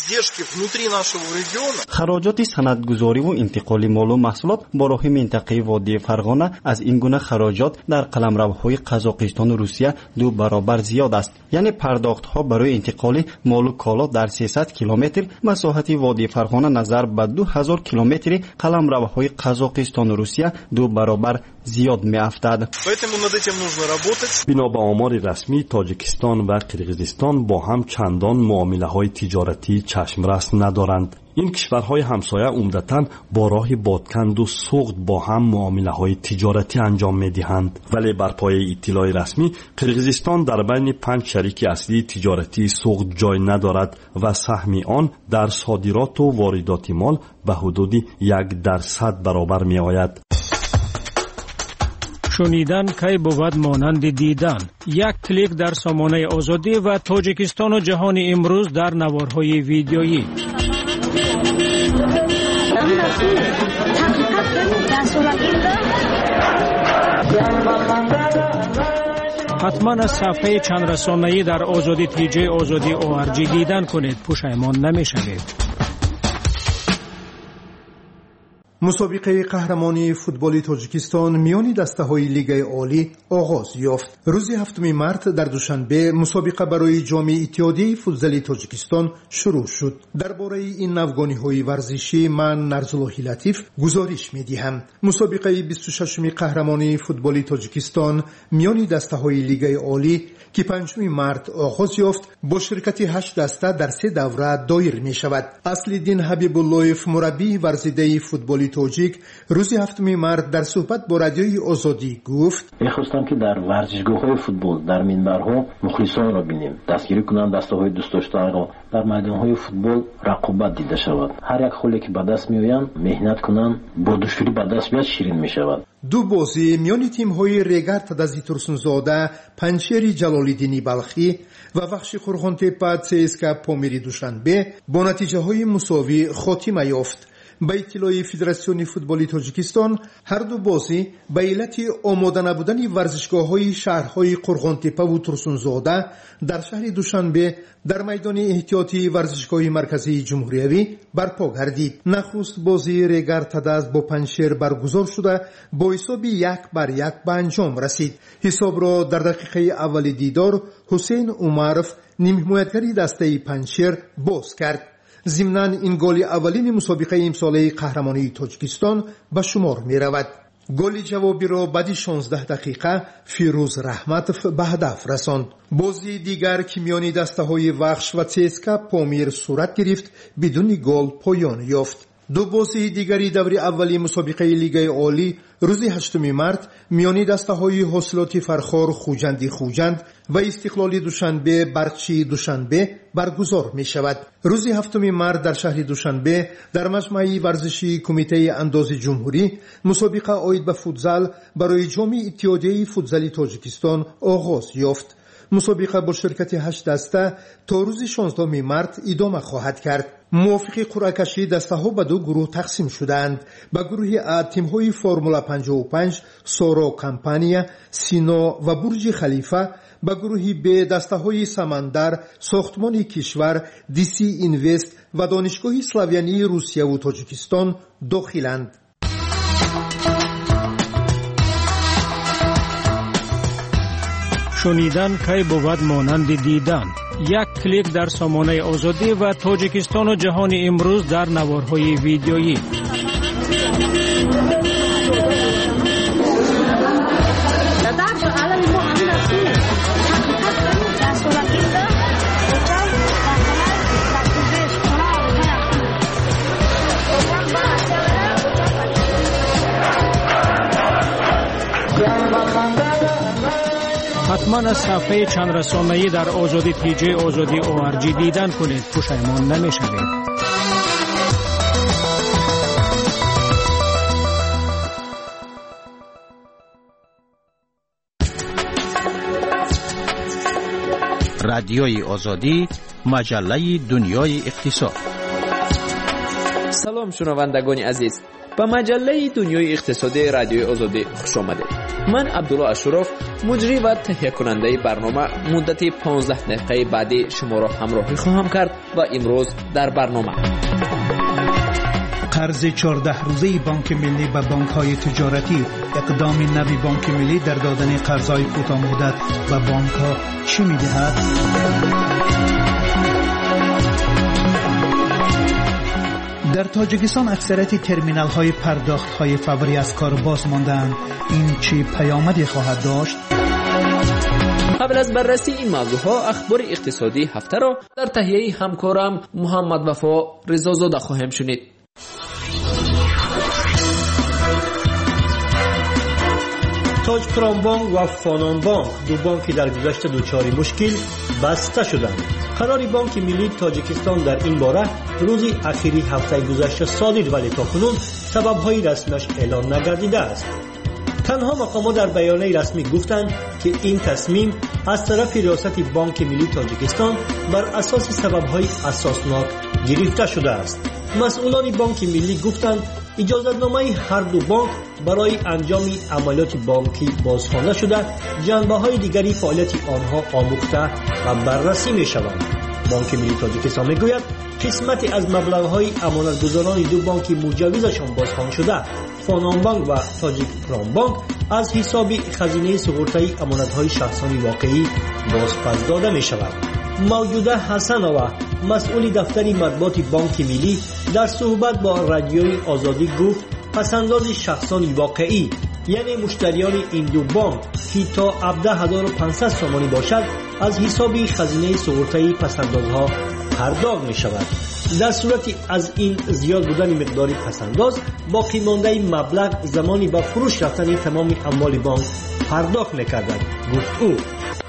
خراجات سندگذاری و انتقال مال و محصولات با راه منطقه وادی فرغانه از این گونه خراجات در قلمروهای قزاقستان و روسیه 2 برابر زیاد است. یعنی پرداخت ها برای انتقال مال و کالا در 300 کیلومتر مساحت وادی فرغانه نظر به 2000 کیلومتر قلمروهای قزاقستان و روسیه 2 برابر زیاد میافتد. بنا به آمار رسمی تاجیکستان و قرغیزستان با هم چندان معامله های تجارتی چشمرس ندارند. این کشورهای همسایه عمدتاً با راه بادکند و سوغد با هم معامله های تجارتی انجام میدهند، ولی بر پایه اطلاع رسمی قرغیزستان در بین 5 شریک اصلی تجارتی سوغد جای ندارد و سهم آن در صادرات و واردات مال به حدود 1% برابر می آید. شنیدن کی بود مانند دیدن. یک کلیک در سامانه آزادی و تاجیکستان و جهان امروز در نوارهای ویدیویی. حتما از صفحه چند رسانه‌ای در آزادی تیجی آزادی ORG دیدن کنید، پشیمان نمی‌شوید. مسابقه قهرمانی فوتبال تاجیکستان میان دسته‌های لیگ عالی آغاز یافت. روز 7 مارس در دوشنبه مسابقه برای جام اتحادیه فوتبال تاجیکستان شروع شد. درباره این نوگانی‌های ورزشی من نرزالله لطیف گزارش می‌دهم. مسابقه 26 قهرمانی فوتبال تاجیکستان میان دسته‌های لیگ عالی که 5 مارس آغاز یافت با شرکت 8 دسته در 3 دوره دایر می‌شود. اصل‌الدین حبیب اللهیف مربی ورزیده فوتبال تاجیک روز 7 مارس در صحبت با رادیوی آزادی گفت: می‌خواستم که در ورزشگاه‌های فوتبال در منبرها مخلصان را بینیم، دستگیری کنند دسته‌های دوست داشته‌ای را در میدان‌های فوتبال رقابت دیده شود. هر یک خولی که به دست می‌آیند مهنت کنند، با دشواری به دست بیاد شیرین می‌شود. دو بازی میان تیم‌های ریگر تدازی ترسونزاده پنچری جلال‌الدینی بلخی و بخش خورخانتپه CSKA پامیری دوشنبه با نتیجه‌های مساوی خاتمه یافت. به اطلاع فدراسیون فوتبال تاجیکستان هر دو بازی به علت آماده نبودن ورزشگاه‌های شهرهای قرغانتپه و ترسونزاده در شهر دوشنبه در میدان احتیاطی ورزشگاه مرکزی جمهوریوی برپا گردید. نخست بازی ریگر تداز با پنشر برگزار شده با حساب 1-1 به انجام رسید. حساب را در دقیقه اول دیدار حسین عمرف نیم حمایتگری دسته پنشر باز کرد. ضمناً این گل اولین مسابقه امساله قهرمانی تاجیکستان به شمار می رود. گل جوابی را بعد 16 دقیقه فیروز رحمتوف به هدف رساند. بازی دیگر که میان دسته‌های وخش و CSKA پامیر صورت گرفت بدون گل پایان یافت. دو بازی دیگری دوره اولی مسابقه لیگ عالی روز 8 مارس میان دسته‌های حاصلات فرخار خوجند و استقلال دوشنبه برقچی دوشنبه برگزار می شود. روز 7 مارس در شهر دوشنبه در مجمع ورزشی کمیته انداز جمهوری مسابقه عاید به فوتزال برای جام اتحادیه فوتزال تاجیکستان آغاز یافت. مسابقه با شرکت 8 دسته تا روز 16 مارس ادامه خواهد کرد. موافق قرعه کشی دسته ها به دو گروه تقسیم شدند. به گروه A تیم های فرمولا 55 سورو کمپانیا، سینا و برج خلیفه، به گروه B دسته های سمندر، ساختمان کشور، DC اینوست و دانشگاه سلاویانی روسیه و تاجیکستان داخلند. شنیدن کی بود مانند دیدن. یک کلیک در سامانه آزادی و تاجیکستان و جهان امروز در نوارهای ویدیویی. حتما از صفحه چند رسانه‌ای در آزادی TJ آزادی ORG دیدن کنید، پشیمان نمی‌شوید. رادیوی آزادی، مجله دنیای اقتصاد. سلام شنوندگان عزیز، به مجله دنیای اقتصادی رادیوی آزادی خوش آمدید. من عبدالله اشرف، مجری و تهیه کننده برنامه، مدت 15 دقیقه بعدی شما را همراهی خواهم کرد و امروز در برنامه قرض 14 روزه بانک ملی به بانک‌های تجارتی، اقدام نوی بانک ملی در دادن قرض‌های کوتاه مدت به بانک‌ها چی می‌دهد؟ در تاجیکستان اکثریت ترمینال‌های پرداخت‌های فوری از کار باز مانده‌اند. این چه پیامدی خواهد داشت؟ قبل از بررسی این موضوعها اخبار اقتصادی هفته را در تهیه همکارم محمد وفا رضازاده خواهم شنید. تاج کران بانک و فانان بانک، دو بانکی در گذشته دچار مشکل بسته شدند. قرار بانک ملی تاجیکستان در این باره روزی اخیری هفته گذشته صادر، ولی تاکنون سبب‌های رسمیش اعلان نگردیده است. تنها مقامات در بیانیه رسمی گفتند که این تصمیم از طرف ریاست بانک ملی تاجیکستان بر اساس سبب‌های اساسناک گرفته شده است. مسئولان بانک ملی گفتند اجازتنامه هر دو بانک برای انجام عملیات بانکی بازخوانده شده، جنبه‌های دیگری فعالیت آنها آموخته و بررسی می‌شوند. بانک ملی تاجیکستان میگوید قسمتی از مبلغ‌های امانتگزاران دو بانک مجوزشان بازخوان شده فانان بانک و تاجیک پرام بانک از حساب خزینه سپرده‌ای امانت‌های شخصانی واقعی بازپس داده می‌شود. موجوده حسنова مسئول دفتر مطبوعات بانک ملی در صحبت با رادیوی آزادی گفت پسنداز شخصانی واقعی یعنی مشتریان این دو بانک که تا 17500 سومانی باشد از حساب خزینه سپرده‌ای پسندازها پرداخت می شود. در صورتی از این زیاد بودن مقدار پسنداز باقی مانده مبلغ زمانی با فروش رفتن تمام اموال بانک پرداخت می‌کردند گفت او.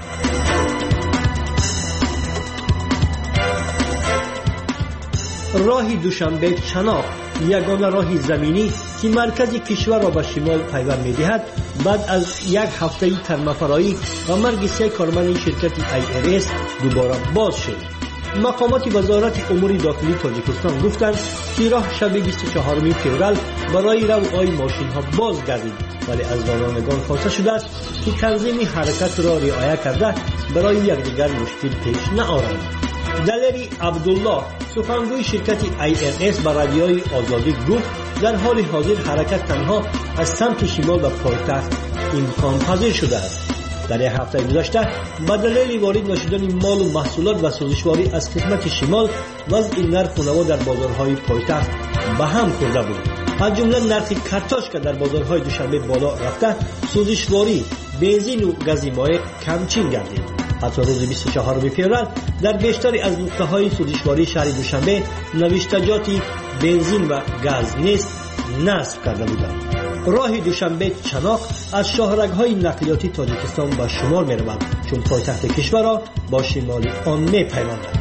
راه دوشنبه چناق یگانه راه زمینی که مرکز کشور را به شمال پیوند می‌دهد بعد از یک هفته ترمفرایی و مرگ 3 کارمند شرکت IRS دوباره باز شد. مقامات وزارت امور داخلی تاجیکستان گفتند که راه شب 24 فوریه برای روهای ماشین ها باز گردید ولی از رانندگان خواسته شده است که تنظیم حرکت را رعایت کرده برای یکدیگر مشکل پیش نیاورند. دلری عبدالله سخنگوی شرکت IRS به رادیوی آزادی گفت در حال حاضر حرکت تنها از سمت شمال و پایتخت امکان پذیر شده است. در یک هفته گذشته به دلیل وارد نشدن مال و محصولات و سوزشواری از قسمت شمال وضع نرخ و نما در بازارهای پایتخت به هم خورده بود. از جمله نرخ کرتاش که در بازارهای دوشنبه بالا رفته، سوزشواری، بنزین و گاز مایع کمچین گردید. حتی روز 24 فوریه در بیشتری از نقطه‌های سوزشواری شهر دوشنبه نوشتجات بنزین و گاز نیز نصب کرده بودند. راه دوشنبه چناق از شاهرگ‌های نقلیاتی تاجیکستان به شمار می‌رود چون پایتخت کشور را با شمال آن می‌پیوندد.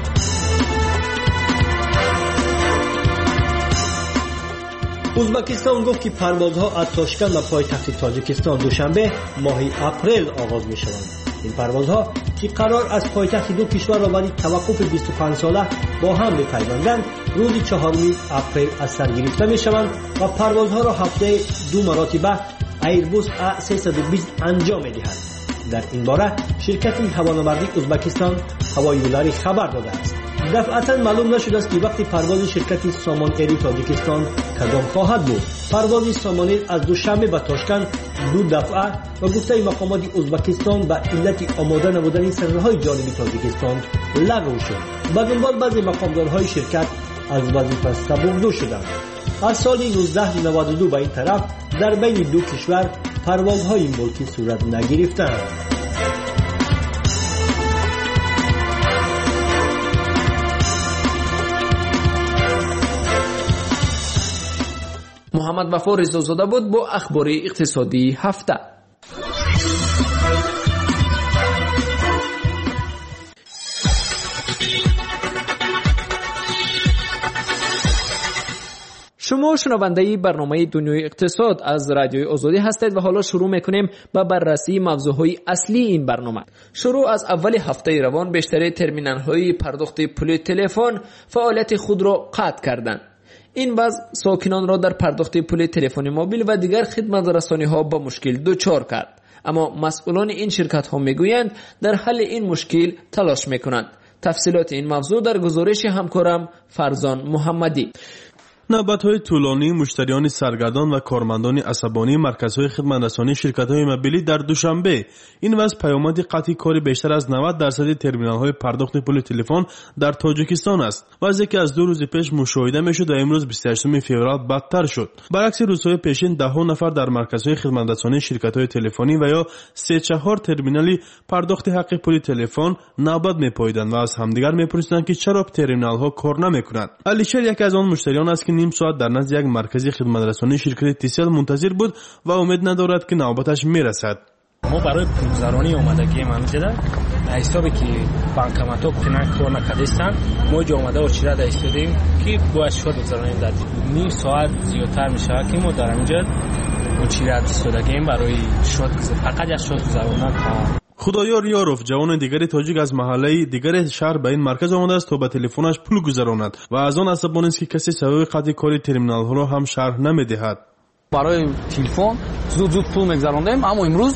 ازبکستان گفت که پروازها از تاشکند و پایتخت تاجیکستان دوشنبه ماه اپریل آغاز می‌شوند. این پروازها که قرار از پایتخت دو کشور را برای توقف 25 ساله با هم بپیوندند روز 4 اپریل از سر گرفته می‌شوند و پروازها را هفته 2 مرتبه ایربوس A320 انجام می‌دهد. در این باره شرکت هوانوردی ازبکستان هوایولاری خبر داده است. دفعتا معلوم نشده است که وقتی پرواز شرکت سامان ایری تاجیکستان کدام خواهد بود. پرواز سامان ایر از دوشنبه به تاشکند 2 دفعه و گفته مقامات ازبکستان به علت آماده نبودن سرورهای جانبی تاجیکستان لغو شد. به دنبال بعضی مقامدارهای شرکت از وظیفه سبکدو شدند. از سال 1992 به این طرف در بین دو کشور پروازهای ملکی صورت نگرفتند. محمد وفا رضازاده بود با اخبار اقتصادی هفته. شما شنونده برنامه دنیای اقتصاد از رادیوی آزادی هستید و حالا شروع میکنیم با بررسی موضوعهای اصلی این برنامه. شروع از اول هفته روان بیشتر ترمینال‌های پرداخت پول تلفن فعالیت خود را قطع کردند. این وضع ساکنان را در پرداخت پول تلفن موبیل و دیگر خدمات رسانی‌ها با مشکل دچار کرد. اما مسئولان این شرکت‌ها میگویند در حل این مشکل تلاش میکنند. تفصیلات این موضوع در گزارش همکارم فرزان محمدی. نوبت‌های طولانی مشتریان سرگردان و کارمندان عصبانی مرکزهای خدمت‌رسانی شرکت‌های موبیلی در دوشنبه. این وضع پیامد قطع کار بیشتر از 90% ترمینال‌های پرداخت پول تلفن در تاجیکستان است. وضعی که از 2 روز پیش مشاهده می‌شد و امروز 28 فوریه بدتر شد. برعکس روزهای پیشین ده‌ها نفر در مرکزهای خدمت‌رسانی شرکت‌های تلفنی و یا 3-4 ترمینالی پرداخت حق پول تلفن نوبت می‌پاییدند و از همدیگر می‌پرسیدند که چرا ترمینال‌ها کار نمی‌کنند. علیشر یکی از آن مشتریان است که نیم ساعت در نزد یک مرکزی خدمت‌رسانی شرکت تیسل منتظر بود و امید ندارد که نوبتش میرسد. ما برای پولگذرانی اومدگی من دیدم حسابی که بانکماتو کنار کار نکردستن ما جا اومده و چیرا داشتیم که باید شد بگذرانیم در نیم ساعت زیادتر میشه که ما در اینجا و چیرا داشتیم برای شد فقط یک شد گذراندن. خدایار یاروف جوان دیگری تاجیک از محله دیگر شهر به این مرکز آمده است تا به تلفنش پول گذراند و از آن عصبانی است که کسی سبب قطع کار ترمینال ها را هم شرح نمیدهد. برای تلفن زود پول میگذراندیم اما امروز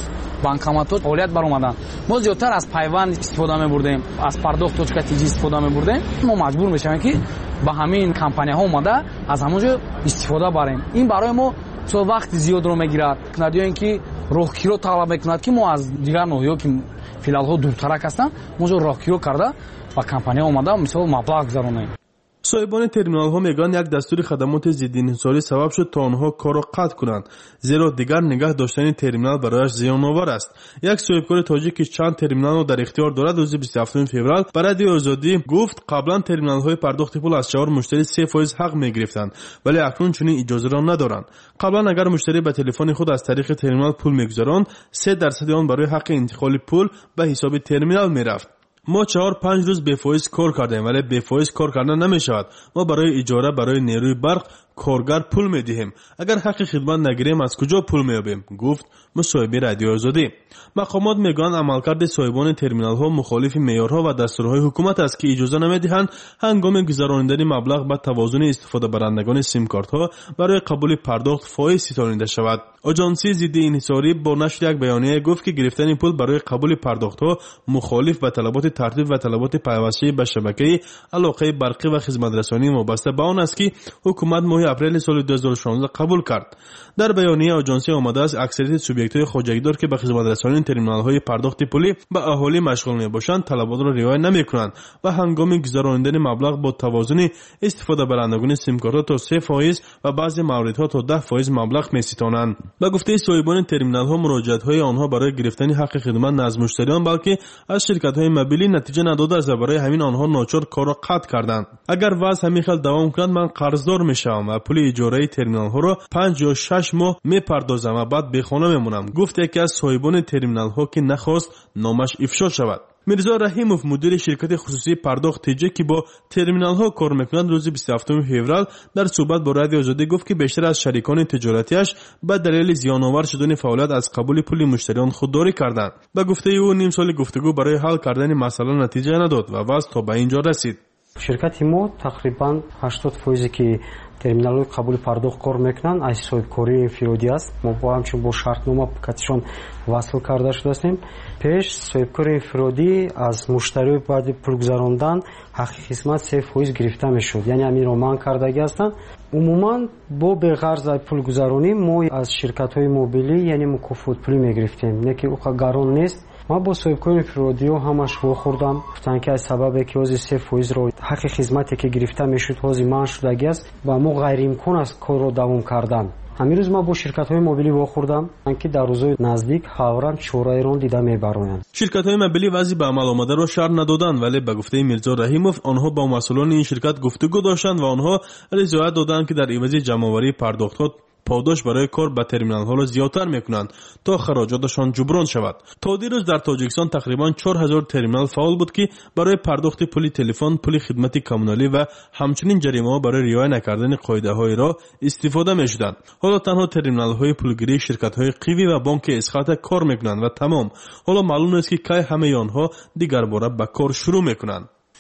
банкоматот фаъолият баромаданд. мо зиёдтар аз пайванд истифода мебурдем, аз пардохт точка тиҷи истифода мебурдем. мо маҷбур мешавем ки ба ҳамин компанияҳо омада аз ҳамон ҷо истифода барем. ин барои мо со вақти зиёдро мегирад. Надиён ки роҳгиро талаб мекунад ки мо аз дигар ноҳиё ки филиалҳо дуртарак ҳастанд, мо ҷо роҳгиро карда ба компания омада мисол маблағ гузаронем. соҳибони терминалҳо мегӯянд як дастури хадамоти зиддиинҳисорӣ сабаб шуд то онҳо корро қатъ кунанд, зеро дигар нигоҳ доштани терминал барояш зиёновар аст. Як соҳибкори тоҷик ки чанд терминалро дар ихтиёр дорад рӯзи 27 феврал ба радиои Озодӣ гуфт қаблан терминалҳои пардохти пул аз 4 муштарӣ 3% ҳақ мегирифтанд, вале акнун чунин иҷозаро надоранд. қаблан агар муштарӣ ба телефони худ аз тариқи терминал пул мегузаронд, 3% он барои ҳаққи интиқоли пул ба ҳисоби терминал мерафт. мо 4-5 рӯз бефоиз кор кардем, вале бефоиз кор кардан намешавад. мо барои иҷора барои нерӯи барқ коргар пул медиҳем. агар ҳаққи хидмат нагирем аз куҷо пул меёбем, гуфт мусоҳиби радиои Озодӣ. мақомот мегӯянд амалкарди соҳибони терминалҳо мухолифи меъёрҳо ва дастурҳои ҳукумат аст ки иҷоза намедиҳанд ҳангоми гузарондани маблағ ба тавозуни истифодабарандагони симкортҳо барои қабули пардохт фоиз ситонида шавад. оҷонсии зидди инҳисорӣ бо нашри як баёние гуфт ки гирифтани пул барои қабули пардохтҳо мухолиф ба талаботи тартиб ва талаботи пайвастшавӣ ба шабакаи алоқаи барқӣ ва хизматрасонӣ вобаста ба он аст ки ҳукумат моҳи апрели соли 2016 қабул кард. дар баёние оҷонсия омадааст аксарияти субъектҳои хоҷагидор ки ба хизматрасонии терминалҳои пардохти пулӣ ба аҳолӣ машғул мебошанд талаботро риоя намекунанд ва ҳангоми гузарондани маблағ бо тавозуни истифодабарандагони симкортҳо то 3% ва баъзе мавридҳо то 10% маблағ меситонанд. ба гуфтаи соҳибони терминалҳо муроҷиатҳои онҳо барои гирифтани ҳаққи хидмат не аз муштариён балки аз ширкатҳои мобилӣ натиҷа надодааст ва барои ҳамин онҳо ночор корро қатъ карданд. агар вазъ ҳамин хел давом кунад ман қарздор мешавам ва пули иҷораи терминалҳоро 5 ё 6 моҳ мепардозам ва баъд бехона мемонам, гуфт яке аз соҳибони терминалҳо ки нахост номаш ифшо шавад. мирзо раҳимов мудири ширкати хусусии пардохт тиҷа ки бо терминалҳо кор мекунад рӯзи 27 феврал дар суҳбат бо радиои Озодӣ гуфт ки бештар аз шарикони тиҷоратиаш ба далели зиёновар шудани фаъолият аз қабули пули муштариён худдорӣ карданд. ба гуфтаи ӯ ним соли гуфтугӯ барои ҳал кардани масъала натиҷа надод ва вазъ то ба ин ҷо расид. ширкати мо тақрибан 80% ки терминалҳои қабули пардохт кор мекунанд аз соҳибкории инфиродӣ аст. мо бо ҳамчун бо шартнома катишон васл карда шудастем. пеш соҳибкори инфиродӣ аз муштариҳои баъди пул гузарондан ҳаққи хизмат 3% гирифта мешуд, яъне аминро манъ кардагӣ ҳастанд. умуман бо беғарза пулгузаронӣ мо аз ширкатҳои мобилӣ яъне мукофотпулӣ мегирифтем, не ки ӯ гарон нест. ман бо соҳибкори инфиродиҳо ҳамаш вохӯрдам, гуфтанд ки аз сабабе ки ҳозир 3%-ро ҳаққи хизмате ки гирифта мешуд ҳозир манъ шудагӣ аст, ба мо ғайриимкон аст корро давом кардан. ҳамин рӯз ман бо ширкатҳои мобилӣ вохӯрдам ки дар рӯзҳои наздик фавран чораеро дида мебароянд. ширкатҳои мобилӣ вазъи ба амал омадаро шарҳ надоданд, вале ба гуфтаи мирзо раҳимов онҳо ба масъулони ин ширкат гуфтугӯ доштанд ва онҳо ризоят доданд ки дар ивази ҷамъоварии пардохтҳо подош барои кор ба терминалҳоро зиёдтар мекунанд то хароҷоташон ҷуброн шавад. то дирӯз дар тоҷикистон тақрибан 4000 терминал фаъол буд ки барои пардохти пули телефон, пули хидмати коммуналӣ ва ҳамчунин ҷаримаҳо барои риоя накардани қоидаҳои роҳ истифода мешуданд. ҳоло танҳо терминалҳои пулгирии ширкатҳои қивӣ ва бонки эсхата кор мекунанд ва тамом. ҳоло маълум нест ки кай ҳамаи онҳо дигарбора ба кор шурӯъ мекунанд.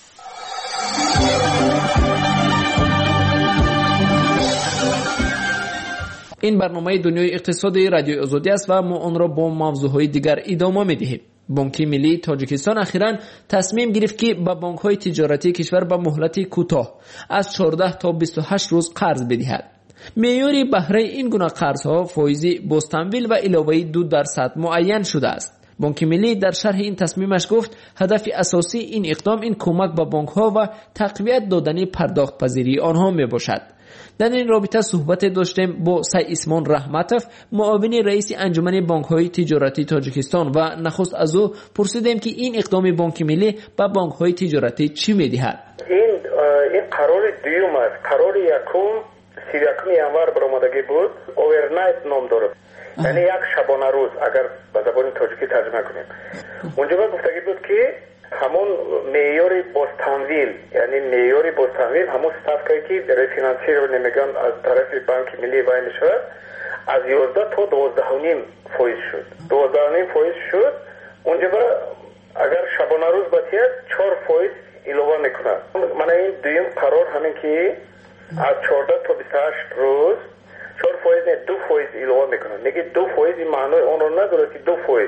این برنامه دنیای اقتصادی رادیوی آزادی است و ما آن را با موضوعهای دیگر ادامه می‌دهیم. بانک ملی تاجیکستان اخیراً تصمیم گرفت که به بانک‌های تجارتی کشور به مهلت کوتاه از 14 تا 28 روز قرض بدهد. معیار بهره این گونه قرض‌ها فایزی بازتمویل و علاوه 2% معین شده است. بانک ملی در شرح این تصمیمش گفت هدف اساسی این اقدام این کمک به بانک‌ها و تقویت دادن پرداخت پذیری آنها میباشد. در این رابطه صحبت داشتیم با سید اسمان رحمتوف، معاون رئیس انجمن بانک‌های تجارتی تاجیکستان و نخست از او پرسیدیم که این اقدام بانک ملی به بانک‌های تجارتی چی می‌دهد. این قرار دوم است. قرار یکم 31 январ برآمدگی بود. اوورنایت نام داره. یعنی یک شبانه روز اگر به زبان تاجیکی ترجمه کنیم. اونجا گفتگی بود که همون معیاری بازتمویل، یعنی معیاری بازتمویل همون ستافکایی که رفینانسی رو نمیگن از طرف بانک ملی وای میشود از 11 تا 12.5% شد. 12.5% شد. اونجا اگر شبانه روز باید 4% علاوه میکنه. من این دویم قرار همین که از 14 تا 28 روز 4% نه 2% علاوه میکنه. میگه 2% این معنای اون رو نداره که 2%.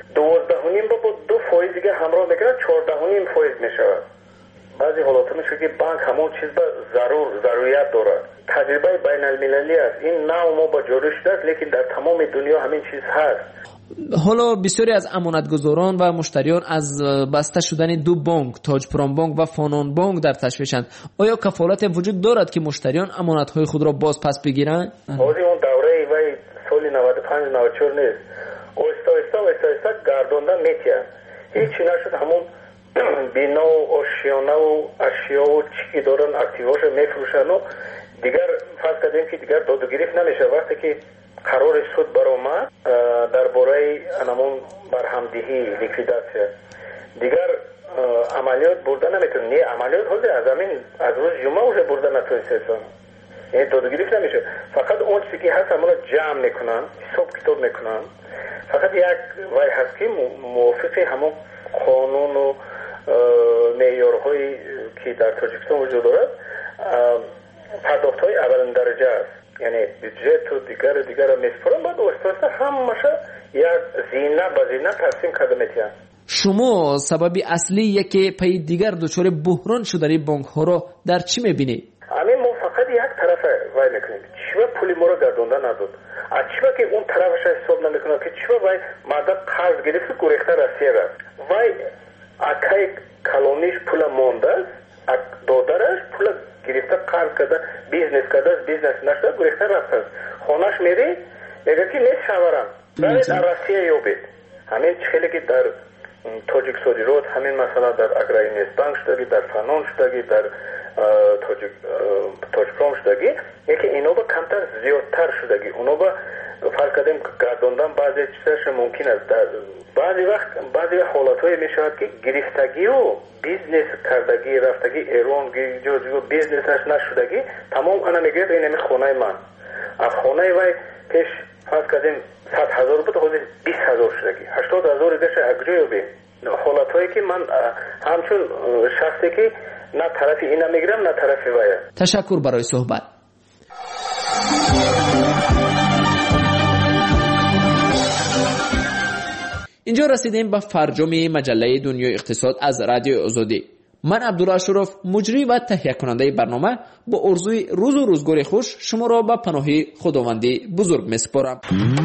12.5 با 2% دیگه همراه میکنه 14.5% میشود. بعضی حالات میشه که بانک همون چیز به ضروریت داره. تجربه بین المللی است. این نوع ما با جوری شده است، لیکن در تمام دنیا همین چیز هست. حالا بسیاری از امانتگزاران و مشتریان از بسته شدن دو بانک، تاج پرام بانک و فانان بانک در تشویشند. آیا کفالت وجود دارد که مشتریان امانت‌های خود را باز پس بگیرند؟ بازی اون دوره وی سال 95 94 نیست. اوستا گردوندن میتیه. هیچی نشد، همون بینا و آشیانه و اشیا و چی دارن اکتیواش میفروشن و دیگر فرض کردیم که دیگر دادگیری نمیشه. وقتی که قرار سود برآمد درباره انمون برهمدهی لیکویداسیون دیگر عملیات برده نمیتونه. نه عملیات حاضر از روز جمعه уже برده نتونستن. یعنی دادگیری نمیشه. فقط اون چیزی که هست همون جمع میکنن، حساب کتاب میکنن. فقط یک وای هست که موافق همون قانون و معیارهایی که در تاجیکستان وجود دارد پرداخت‌های اولین درجه است. یعنی بودجت و دیگر میسپرن، بعد اوستا همشه یک زینه به زینه تقسیم کرده میتین. شما سببی اصلی که پی دیگر دچار بحران شدن بانک ها را در چی میبینی؟ همین ما فقط یک طرف وای میکنیم. چیوا پولی ما را گردونده نداد. چیوا که اون طرفش حساب نمیکنه که چیوا وای ماده قرض گرفت گریخته رسیه رفت. وای اکای کلونیش پول مونده است، دادرش پول گرفته قرض کرده، بیزنس کرده، بیزنس نشده گریخته رفته. خونش میری میگه که نیست شورم برای در روسیه یوبید. همین چخیلی که در تاجیک صادرات همین مثلا در اگراینیس بانک شدگی، در فنان شدگی، در تاج پرام شدگی، یکی اینا با کمتر زیادتر شدگی. اونا با فرض کردیم گردوندن بعضی چیزاش ممکن است. بعضی حالت‌های میشود که گرفتگی و بیزنس کردگی، رفتگی ایران جو بیزنسش نشدگی تمام انا میگه این خونه من. از خونه وای پیش فرض کردیم 100,000 بود، حاضر 20,000 شدگی، 80,000 دیگه اگجوی بی. حالت‌هایی که من همچون شخصی که نه طرفی اینا میگیرم نه طرفی وای. تشکر برای صحبت. اینجا رسیدیم به فرجام مجله دنیای اقتصاد از رادیو آزادی. من عبدالله اشرف، مجری و تهیه کننده برنامه، با آرزوی روز و روزگار خوش شما را به پناه خداوندی بزرگ میسپارم.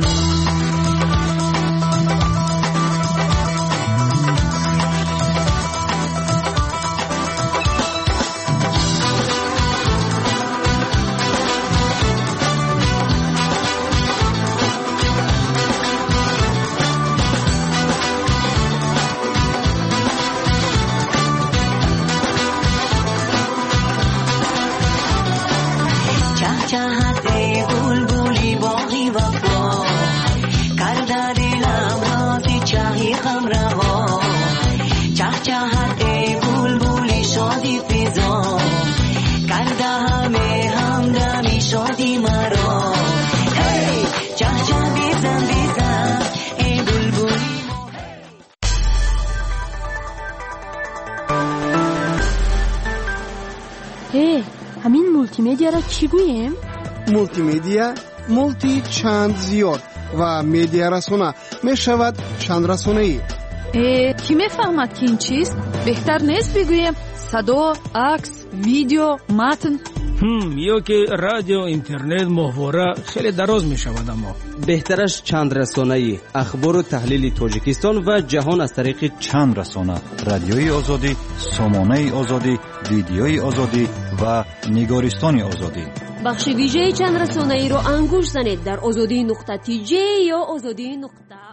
همین مولتی میدیا را چی گوییم؟ مولتی میدیا مولتی چند زیاد و میدیا رسانه می شود چند رسانه ای. کی میفهمد که این چیست؟ بهتر نیست بگوییم صدا، عکس، ویدیو، متن؟ یا که رادیو، اینترنت، محوره خیلی دراز می شود. اما بهترش چند رسانه ای، اخبار و تحلیل تاجیکستان و جهان از طریق چند رسانه: رادیوی آزادی، سامانه آزادی، ویدیوی آزادی و نگارستان آزادی. بخش ویژه چند رسانه ای رو انگوش زنید در azadi.tj یا azadi.org.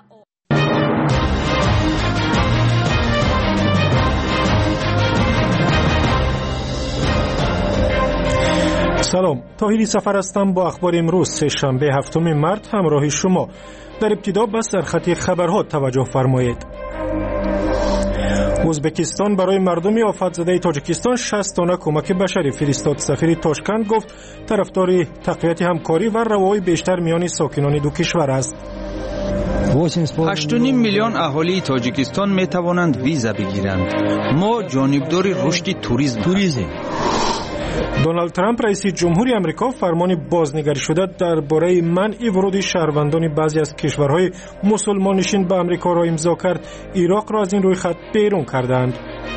سلام، طاهری سفر هستم با اخبار امروز سه‌شنبه 7 مارس همراه شما. در ابتدا به سرخط خبرها توجه فرمایید. ازبکستان برای مردم آفت زده تاجیکستان 60 تن کمک بشری فرستاد. سفیر تاشکند گفت طرفدار تقویت همکاری و روابط بیشتر میان ساکنان دو کشور است. 8.5 میلیون اهالی تاجیکستان می توانند ویزا بگیرند. ما جانبدار رشد توریسم. دونالد ترامپ رئیس جمهوری آمریکا فرمان بازنگری شده درباره منع ورود شهروندان بعضی از کشورهای مسلمان نشین به آمریکا را امضا کرد. عراق را از این رویخط بیرون کردند.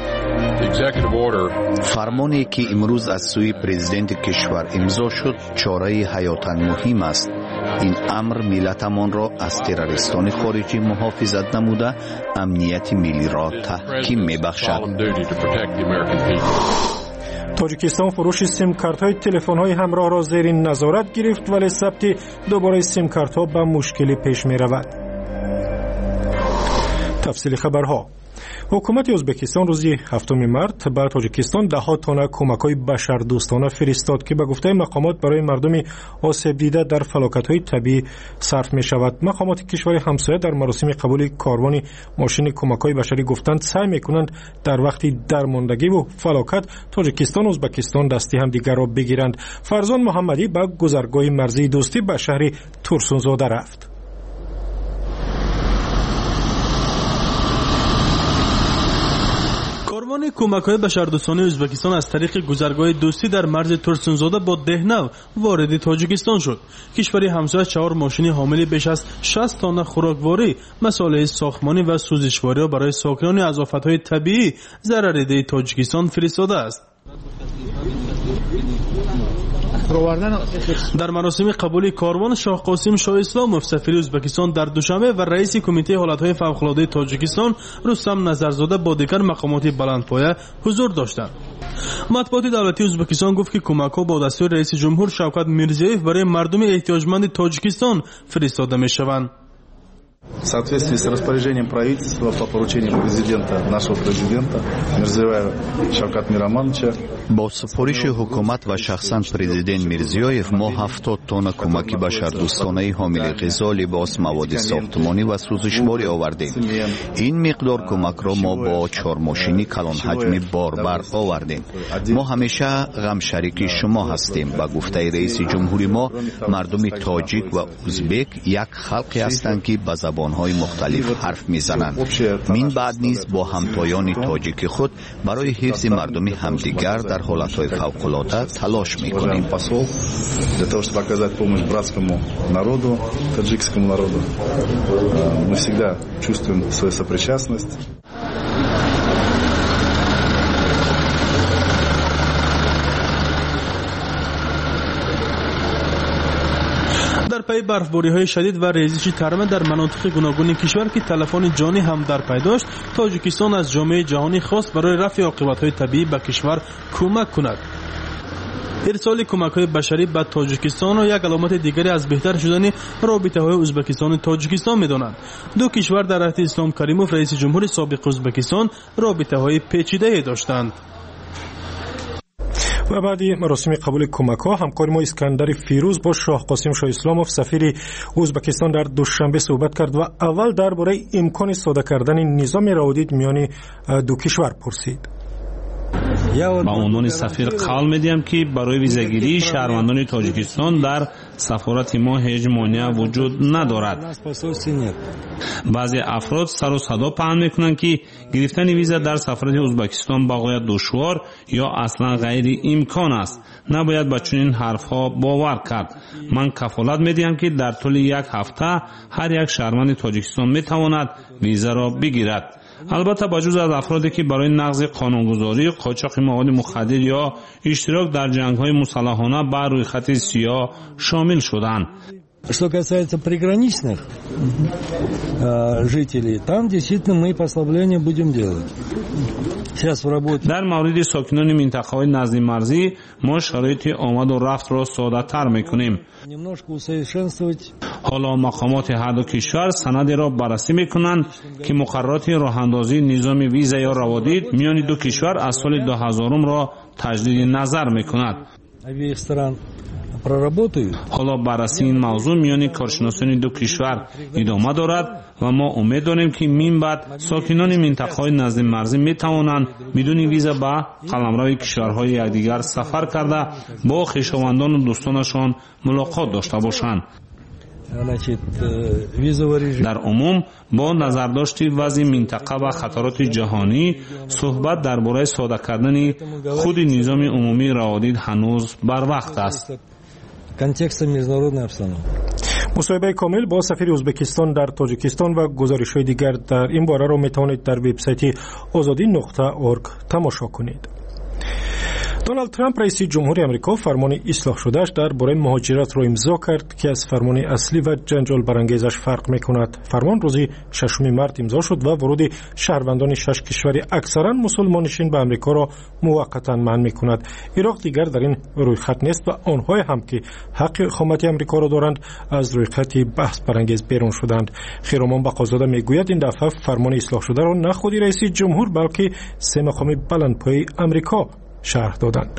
فرمانی که امروز از سوی پرزیدنت کشور امضا شد چاره حیاتاً مهم است. این امر ملتمان را از تروریستان خارجی محافظت نموده امنیت ملی را تحکیم می‌بخشد. تاجیکستان فروش سیم کارت های تلفن های همراه را زیر نظارت گرفت، ولی ثبت دوباره سیم کارت ها به مشکلی پیش می رود. تفصیل خبرها. حکومت ازبکستان روز 7 مارس به تاجیکستان 10 تن کمک‌های بشردوستانه فرستاد که به گفته مقامات برای مردم آسیب دیده در فلاکت‌های طبیعی صرف می‌شود. مقامات کشور همسایه در مراسم قبول کاروان ماشین کمک‌های بشری گفتند سعی می‌کنند در وقت درماندگی و فلاکت تاجیکستان و ازبکستان دستی هم دیگر را بگیرند. فرزان محمدی به گذرگاه مرزی دوستی به شهر تورسونزاده رفت. کاروان کمک‌های بشردوستانه ازبکستان از طریق گذرگاه دوستی در مرز تورسونزاده با دهنو وارد تاجیکستان شد. کشور همسایه 4 ماشین حامل بیش از 60 تن خوراکواری، مصالح ساختمانی و سوزشواری را برای ساکنان از آفت‌های طبیعی ضررده تاجیکستان فرستاده است. در مراسم قبول کاروان شاه قاسم شاه اسلاموف سفیر ازبکستان در دوشنبه و رئیس کمیته حالتهای فوق‌العاده تاجیکستان رستم نظرزاده با دیگر مقامات بلندپایه حضور داشتند. مطبوعات دولتی ازبکستان گفت که کمک‌ها با دستور رئیس جمهور شوکت میرزیوف برای مردم احتیاجمند تاجیکستان فرستاده می‌شوند. В соответствии с распоряжением правительства по поручению президента, нашего президента Мирзиёева Шавкат Миромоновича, با سفارش حکومت و شخصا پرزیدنت میرزیوف ما 70 تن کمک بشردوستانه حامل غذا، لباس، مواد ساختمانی و سوزشواری آوردیم. این مقدار کمک را ما با 4 ماشینی کلان حجم باربر آوردیم. ما همیشه غم شریک شما هستیم. با گفته رئیس جمهوری ما مردم تاجیک و ازبک یک خلقی هستند که به زبان‌های مختلف حرف می‌زنند. من بعد نیز با همتایان تاجیک خود برای حفظ مردم همدیگر در حالت‌های فوق‌العاده تلاش می‌کنیم. Для того, чтобы оказать помощь братскому народу, таджикскому народу, мы всегда чувствуем свою сопричастность. در پی برفباری‌های شدید و ریزش ترمه در مناطق گوناگون کشور که تلفن جانی هم در پی داشت، تاجیکستان از جامعه جهانی خواست برای رفع عاقبت‌های طبیعی به کشور کمک کند. ارسال کمک‌های بشری به تاجیکستان را یک علامت دیگری از بهتر شدن رابطه‌های ازبکستان و تاجیکستان می‌دانند. دو کشور در عهد اسلام کریموف رئیس جمهور سابق ازبکستان رابطه‌های پیچیده داشتند. و بعد مراسم قبول کمک‌ها همکار ما اسکندر فیروز با شاه قاسم شاه اسلاموف سفیر ازبکستان در دوشنبه صحبت کرد و اول درباره امکان ساده کردن نظام روابط میان دو کشور پرسید. با عنوان سفیر قول میدیم که برای ویزاگیری شهروندان تاجیکستان در سفارت ما هیچ مانع وجود ندارد. بعضی افراد سر و صدا پهن میکنند که گرفتن ویزا در سفارت ازبکستان بغایت دشوار یا اصلا غیر امکان است. نباید با چنین حرفها باور کرد. من کفالت میدیم که در طول یک هفته هر یک شهروند تاجیکستان میتواند ویزا را بگیرد. البته بجز از افرادی که برای نقض قانونگذاری، قاچاق مواد مخدر یا اشتراک در جنگ‌های مسلحانه بر روی خط سیاه شامل شدند. Что касается приграничных жителей, там действительно мы послабления будем делать. در مورد ساکنان منطقه‌های نزد مرزی ما شرایط آمد و رفت را ساده‌تر می‌کنیم. حالا مقامات هر دو کشور سندی را بررسی می‌کنند که مقررات راه‌اندازی نظام ویزا یا روابط میان دو کشور از سال 2000 را تجدید نظر می‌کند. حالا بررسی این موضوع میان کارشناسان دو کشور ادامه دارد و ما امید داریم که من بعد ساکنان منطقه‌های نزد مرزی میتوانند بدون ویزا به قلمرو کشورهای یکدیگر سفر کرده با خویشاوندان و دوستانشان ملاقات داشته باشند. در عموم با نظرداشتی وضع منطقه و خطرات جهانی صحبت درباره ساده کردن خود نظام عمومی روادید هنوز بر وقت است. مصاحبه کامل با سفیر ازبکستان در تاجیکستان و گزارش‌های دیگر در این باره را میتوانید در وبسایت azadi.org تماشا کنید. دونالد ترامپ رئیس جمهوری آمریکا فرمان اصلاح شده‌اش درباره مهاجرت را امضا کرد که از فرمان اصلی و جنجال برانگیزش فرق می‌کند. فرمان روز 6 مارس امضا شد و ورود شهروندان 6 کشور اکثراً مسلمانشین به آمریکا را موقتاً منع می‌کند. عراق دیگر در این رویخط نیست و آنها هم که حق اقامت آمریکا را دارند از رویخط بحث برانگیز بیرون شدند. خیرامان بقازاده میگوید این دفعه فرمان اصلاح شده را نه خود رئیس جمهور بلکه سه مقام بلندپایه آمریکا شرح دادند.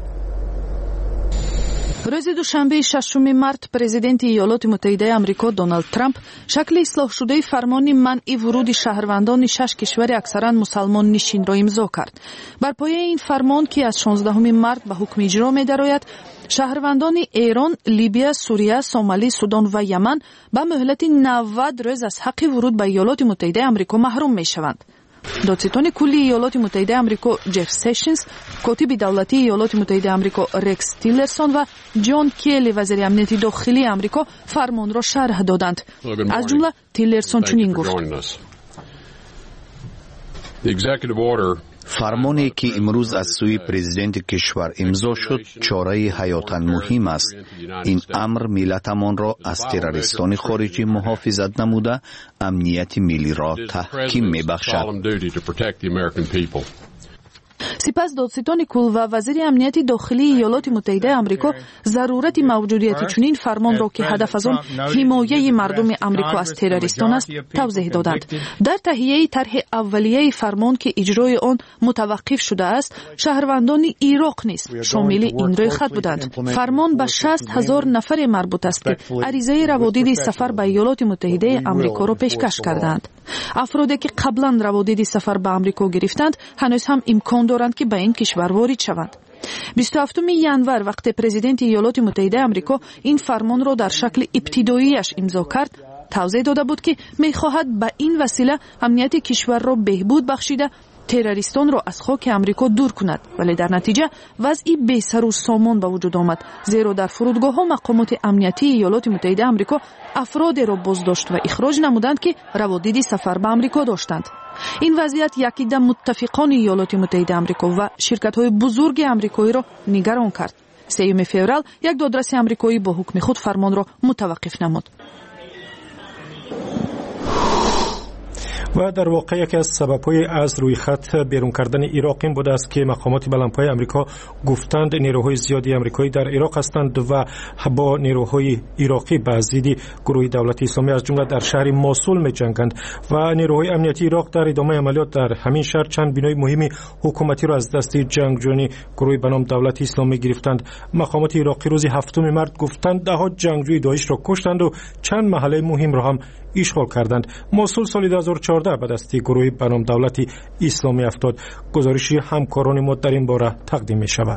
روز دوشنبه 6 مارس پرزیدنت ایالات متحده آمریکا دونالد ترامپ شکل اصلاح شده فرمان منع ورود شهروندان 6 کشور اکثرا مسلمان نشین را امضا کرد. بر پایه این فرمان که از 16 مارس به حکم اجرا می‌دراید، شهروندان ایران، لیبی، سوریه، سومالی، سودان و یمن به مهلت 90 روز از حق ورود به ایالات متحده آمریکا محروم می‌شوند. دادستان کلی ایالات متحده آمریکا جف سیشنز، کاتب دولتی ایالات متحده آمریکا رکس تیلرسون و جان کیلی وزیر امنیت داخلی آمریکا فرمان را شرح دادند. از جمله تیلرسون چنین گفت: فرمانی که امروز از سوی پرزیدنت کشور امضا شد چاره حیاتاً مهم است. این امر ملتمان را از تروریستان خارجی محافظت نموده امنیت ملی را تحکیم می‌بخشد. سپس دادستان کل و وزیر امنیت داخلی ایالات متحده آمریکا ضرورت موجودیت چنین فرمان را که هدف از آن حمایه مردم آمریکا از تروریستان است توضیح دادند. در تهیه طرح اولیه فرمان که اجرای آن متوقف شده است، شهروندان عراق نیز شامل این روی خط بودند. فرمان به 60,000 نفر مربوط است که عریضه روادید سفر به ایالات متحده آمریکا را پیشکش کردند. افرادی که قبلا روادید سفر به آمریکا گرفتند هنوز هم امکان دارند که به این کشور وارد شوند. 27 ژانویه وقتی پرزیدنت ایالات متحده آمریکا این فرمان را در شکل ابتداییش امضا کرد، توضیح داده بود که می‌خواهد به این وسیله امنیت کشور را بهبود بخشیده تروریستان را از خاک آمریکا دور کند، ولی در نتیجه وضعی بی‌سر و سامان به وجود آمد، زیرا در فرودگاه‌ها مقامات امنیتی ایالات متحده آمریکا افرادی را بازداشت و اخراج نمودند که روادید سفر به آمریکا داشتند. این وضعیت یکی دم متفقان ایالات متحده آمریکا و شرکت‌های بزرگ آمریکایی را نگران کرد. 3 فوریه یک دادرس آمریکایی با حکم خود فرمان را متوقف نمود. و در واقع یکی از سبب‌های از روی خط بیرون کردن عراق این بوده است که مقامات بلندپایه آمریکا گفتند نیروهای زیادی آمریکایی در عراق هستند و با نیروهای عراقی به ضد گروه دولت اسلامی از جمله در شهر موصول می‌جنگند و نیروهای امنیتی عراق در ادامه عملیات در همین شهر چند بنای مهم حکومتی را از دست جنگجویان گروه به نام دولت اسلامی گرفتند. مقامات عراقی روز 7 مارس گفتند ده جنگجوی داعش را کشتند و چند محله مهم را هم اشغال کردند. موصول سال 2014 به دست گروه به نام دولت اسلامی افتاد. گزارشی همکاران ما در این باره تقدیم می شود.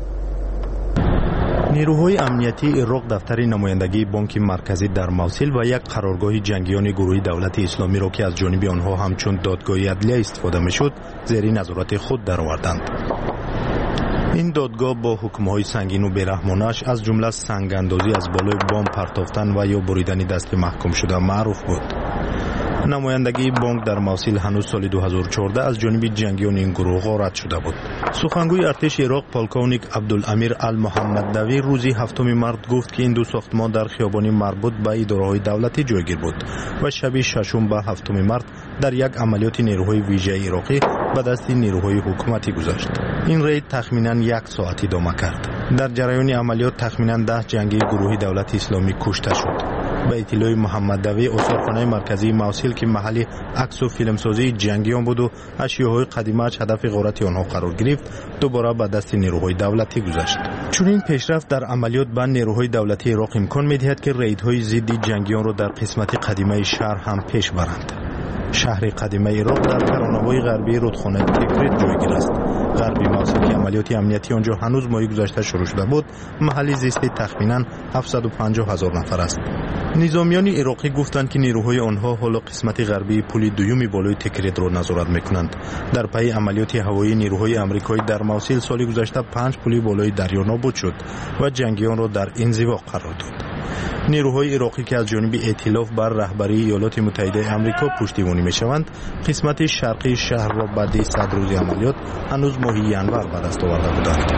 نیروهای امنیتی عراق دفتر نمایندگی بانک مرکزی در موصل و یک قرارگاه جنگیان گروه دولت اسلامی را که از جانب آنها همچون دادگاه عدلیه استفاده میشد زیر نظارت خود درآوردند. این دادگاه با حکم‌های سنگین و بی‌رحمانه‌اش از جمله سنگ‌اندازی از بالای بام پرتافتن و یا بریدن دست محکوم شده معروف بود. نمایندگی بانک در موصل هنوز سال 2014 از جانب جنگیان این گروه رد شده بود. سخنگوی ارتش عراق پالکونیک عبدالامیر المحمدوی روز 7 مارس گفت که این دو ساختمان در خیابانی مربوط به اداره‌های دولتی جایگیر بود و شب 6 به 7 مارس در یک عملیات نیروهای ویژه عراقی به دست نیروهای حکومتی گذاشت. این رید تخمیناً 1 ساعت ادامه کرد. در جریان عملیات تخمیناً 10 جنگی گروه دولت اسلامی کشته شد. به اطلاع محمدوی استخوان‌های مرکزی موصل که محل عکس و فیلمسازی جنگیان بود و اشیاءهای قدیمه‌اش هدف غارت آنها قرار گرفت، دوباره به دست نیروهای دولتی گذشت. چون این پیشرفت در عملیات به نیروهای دولتی عراق امکان می‌دهد که ریدهای ضد جنگیان را در قسمت قدیمی شهر هم پیش برند. شهر قدیمی عراق در کرانه‌های غربی رودخانه تیگریت جایگیر است. غربی موصل که عملیات امنیتی آنجا هنوز ماه گذشته شروع شده بود، محلی زیستی تخمیناً 750,000 نفر است. نظامیان عراقی گفتند که نیروهای آنها حالا قسمت غربی پل دوم بالای تیگریت را نظارت می‌کنند. در پی عملیات هوایی نیروهای آمریکایی در موصل سال گذشته 5 پل بالای دریا نابود شد و جنگیان را در انزوا قرار داد. نیروهای عراقی که از جانب ائتلاف بر رهبری ایالات متحده آمریکا پشتیبانی می‌شوند، قسمت شرقی شهر را بعد 100 روز عملیات هنوز ماه ینور به دست آورده بودند.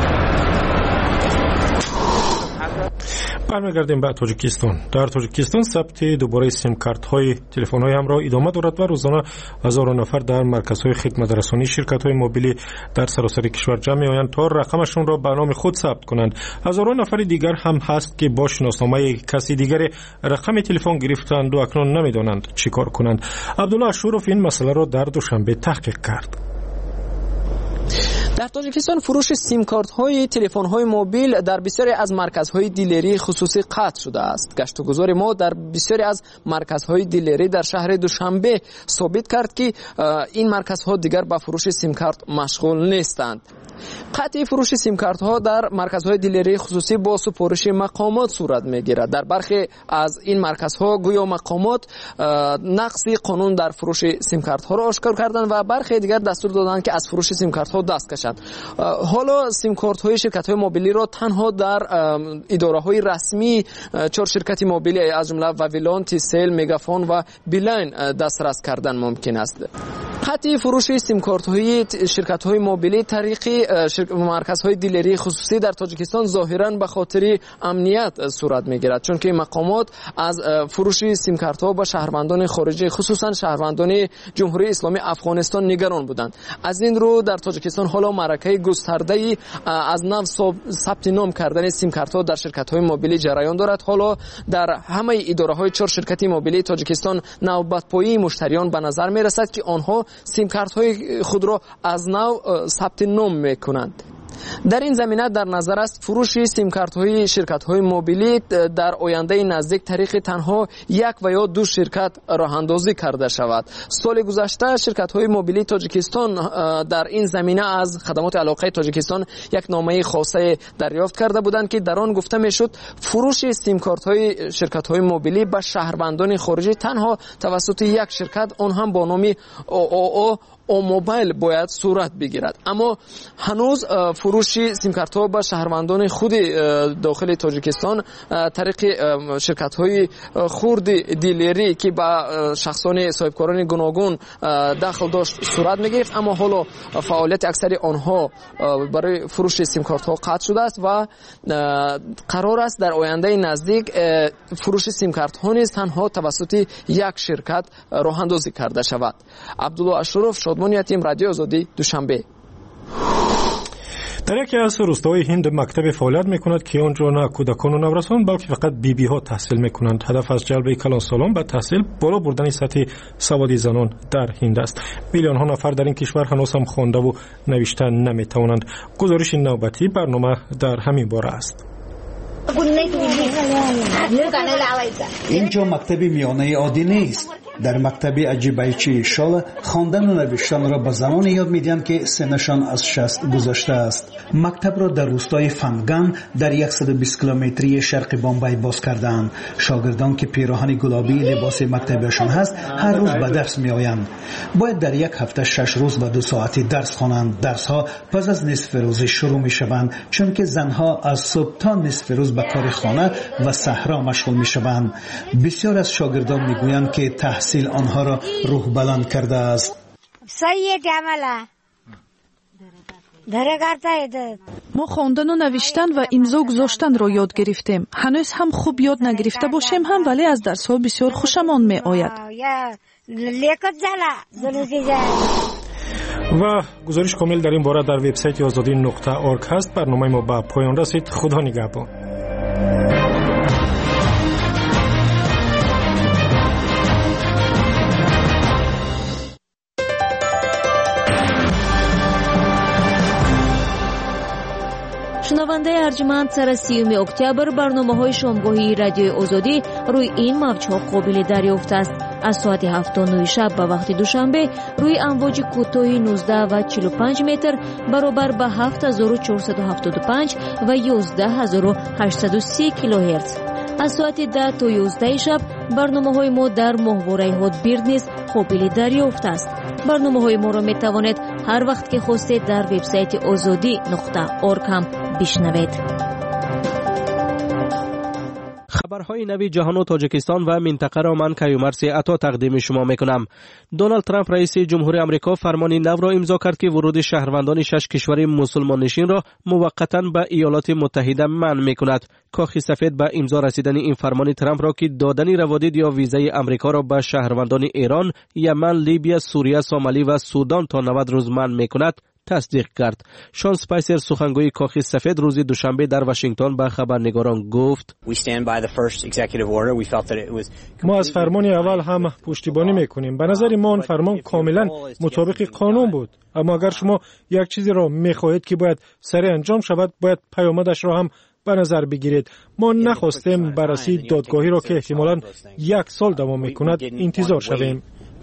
برمیگردیم به تاجیکستان. در تاجیکستان ثبت دوباره سیم کارت های تلفن های همراه ادامه دارد و روزانه هزاران نفر در مرکزهای خدمت رسانی شرکت های موبیلی در سراسر کشور جمع می‌آیند تا رقمشون را به نام خود ثبت کنند. هزاران نفر دیگر هم هست که با شناسنامه کسی دیگر رقم تلفن گرفتند و اکنون نمی‌دانند چیکار کنند. عبدالله اشورف این مسئله را در دوشنبه تحقیق کرد. در تاجیکستان فروش سیم کارت های تلفن های موبیل در بسیاری از مرکزهای دیلری خصوصی قطع شده است. گشتگذار ما در بسیاری از مرکزهای دیلری در شهر دوشنبه ثابت کرد که این مرکزها دیگر با فروش سیم کارت مشغول نیستند. قطع فروش سیم کارت ها در مرکزهای دیلری خصوصی با سپارش مقامات صورت میگیرد. در برخی از این مرکزها گویا مقامات نقض قانون در فروش سیم کارت ها را آشکار کردند و برخی دیگر دستور دادند که از فروش سیم کارت ها دست کشند. حالا سیم کارت های شرکت های موبیلی را تنها در اداره های رسمی 4 شرکت موبیلی از جمله واویلان، تیسل، مگافون و بیلاین دسترس کردن ممکن است. قطع فروش سیم کارت های شرکت های موبیلی طریق مرکزهای دیلری خصوصی در تاجیکستان ظاهرا به خاطر امنیت صورت میگیرد، چون که مقامات از فروش سیم کارت ها به شهروندان خارجی خصوصا شهروندان جمهوری اسلامی افغانستان نگران بودند. از این رو در تاجیکستان حالا معرکه گسترده از نو ثبت نام کردن سیم کارت ها در شرکت های موبیلی جریان دارد. حالا در همه اداره های 4 شرکت موبیلی تاجیکستان نوبت‌پایی مشتریان به نظر می رسد که آنها سیم کارت های خود را از نو ثبت نام میکنند. در این زمینه در نظر است فروش سیم کارت های شرکت های موبیلی در آینده نزدیک طریق تنها 1 و یا 2 شرکت راه اندازی کرده شود. سال گذشته شرکت های موبیلی تاجیکستان در این زمینه از خدمات علاقه تاجیکستان یک نامه خاصه دریافت کرده بودند که در آن گفته میشد فروش سیم کارت های شرکت های موبیلی به شهروندان خارجی تنها توسط یک شرکت، آن هم با نام او موبایل باید صورت بگیرد. اما هنوز فروش سیم کارت ها به شهروندان خود داخل تاجیکستان طریق شرکت های خرد دیلری که با شخصان صاحبکاران گوناگون دخل داشت صورت میگرفت، اما حالا فعالیت اکثر آنها برای فروش سیم کارت ها قطع شده است و قرار است در آینده نزدیک فروش سیم کارت ها نیز تنها توسط یک شرکت راه اندازی کرده شود. عبدالله اشورف، شادمان یتیم، رادیو آزادی، دوشنبه. در یکی از روستاهای هند مکتب فعالیت میکند که آنجا نه کودکان و نوجوانان بلکه فقط بیبی ها تحصیل میکنند. هدف از جلب کلان سالان به تحصیل بالا بردن سطح سوادی زنان در هند است. میلیون ها نفر در این کشور هنوز هم خوانده و نوشته نمیتوانند. گزارش نوبتی برنامه در همین باره است. اینجا مکتب میانه عادی نیست. در مکتب عجیبایچی شال خواندن و نوشتن را به زنان یاد میدهند که سنشان از 60 گذشته است. مکتب را در روستای فنگان در 120 کیلومتری شرق بمبئی باز کردند. شاگردان که پیراهن گلابی لباس مکتبشان هست هر روز به درس می آیند. باید در یک هفته 6 روز و 2 ساعتی درس خوانند. درس ها پس از نصف روزی شروع می شوند، چون که زنها از صبح تا نصف روز به کار خانه و صحرا مشغول می شوند. بسیار از شاگردان می گویند که تحصیل آنها را روح بلند کرده است. ما خواندن و نوشتن و امضا گذاشتن را یاد گرفتیم. هنوز هم خوب یاد نگرفته باشیم هم، ولی از درس ها بسیار خوشمان می آید. و گزارش کامل در این باره در وبسایت azadi.org هست. برنامه ما به پایان رسید. خدا نگهبان. شنونده ارجمند، سر 30 اکتبر برنامه‌های شامگاهی رادیوی آزادی روی این موج‌ها قابل دریافت است. از ساعت 7:09 شب به وقت دوشنبه روی امواج کوتاه 19 و 45 متر برابر به 7475 و 11830 کیلوهرتز. از ساعت 10 تا 11 شب برنامه‌های ما در ماهواره هاتبیرد نیز قابل دریافت است. برنامه‌های ما را می‌توانید هر وقت که خواستید در وبسایت azadi.org هم بشنوید. خبرهای نوی جهان و تاجیکستان و منطقه را من کیومرث عطا تقدیم شما میکنم. دونالد ترامپ رئیس جمهوری آمریکا فرمانی نو را امضا کرد که ورود شهروندان 6 کشور مسلمان نشین را موقتا به ایالات متحده منع میکند. کاخ سفید به امضا رسیدن این فرمان ترامپ را که دادن روادید یا ویزای آمریکا را به شهروندان ایران، یمن، لیبیا، سوریه، سومالی و سودان تا 90 روز منع میکند تصدیق کرد. شان اسپایسر سخنگوی کاخ سفید روز دوشنبه در واشنگتن به خبرنگاران گفت: ما از فرمان اول هم پشتیبانی میکنیم. به نظر ما آن فرمان کاملا مطابق قانون بود. اما اگر شما یک چیزی را میخواهید که باید سریع انجام شود، باید پیامدش را هم به نظر بگیرید. ما نخواستیم بررسی دادگاهی را که احتمالاً 1 سال دوام میکند انتظار شویم.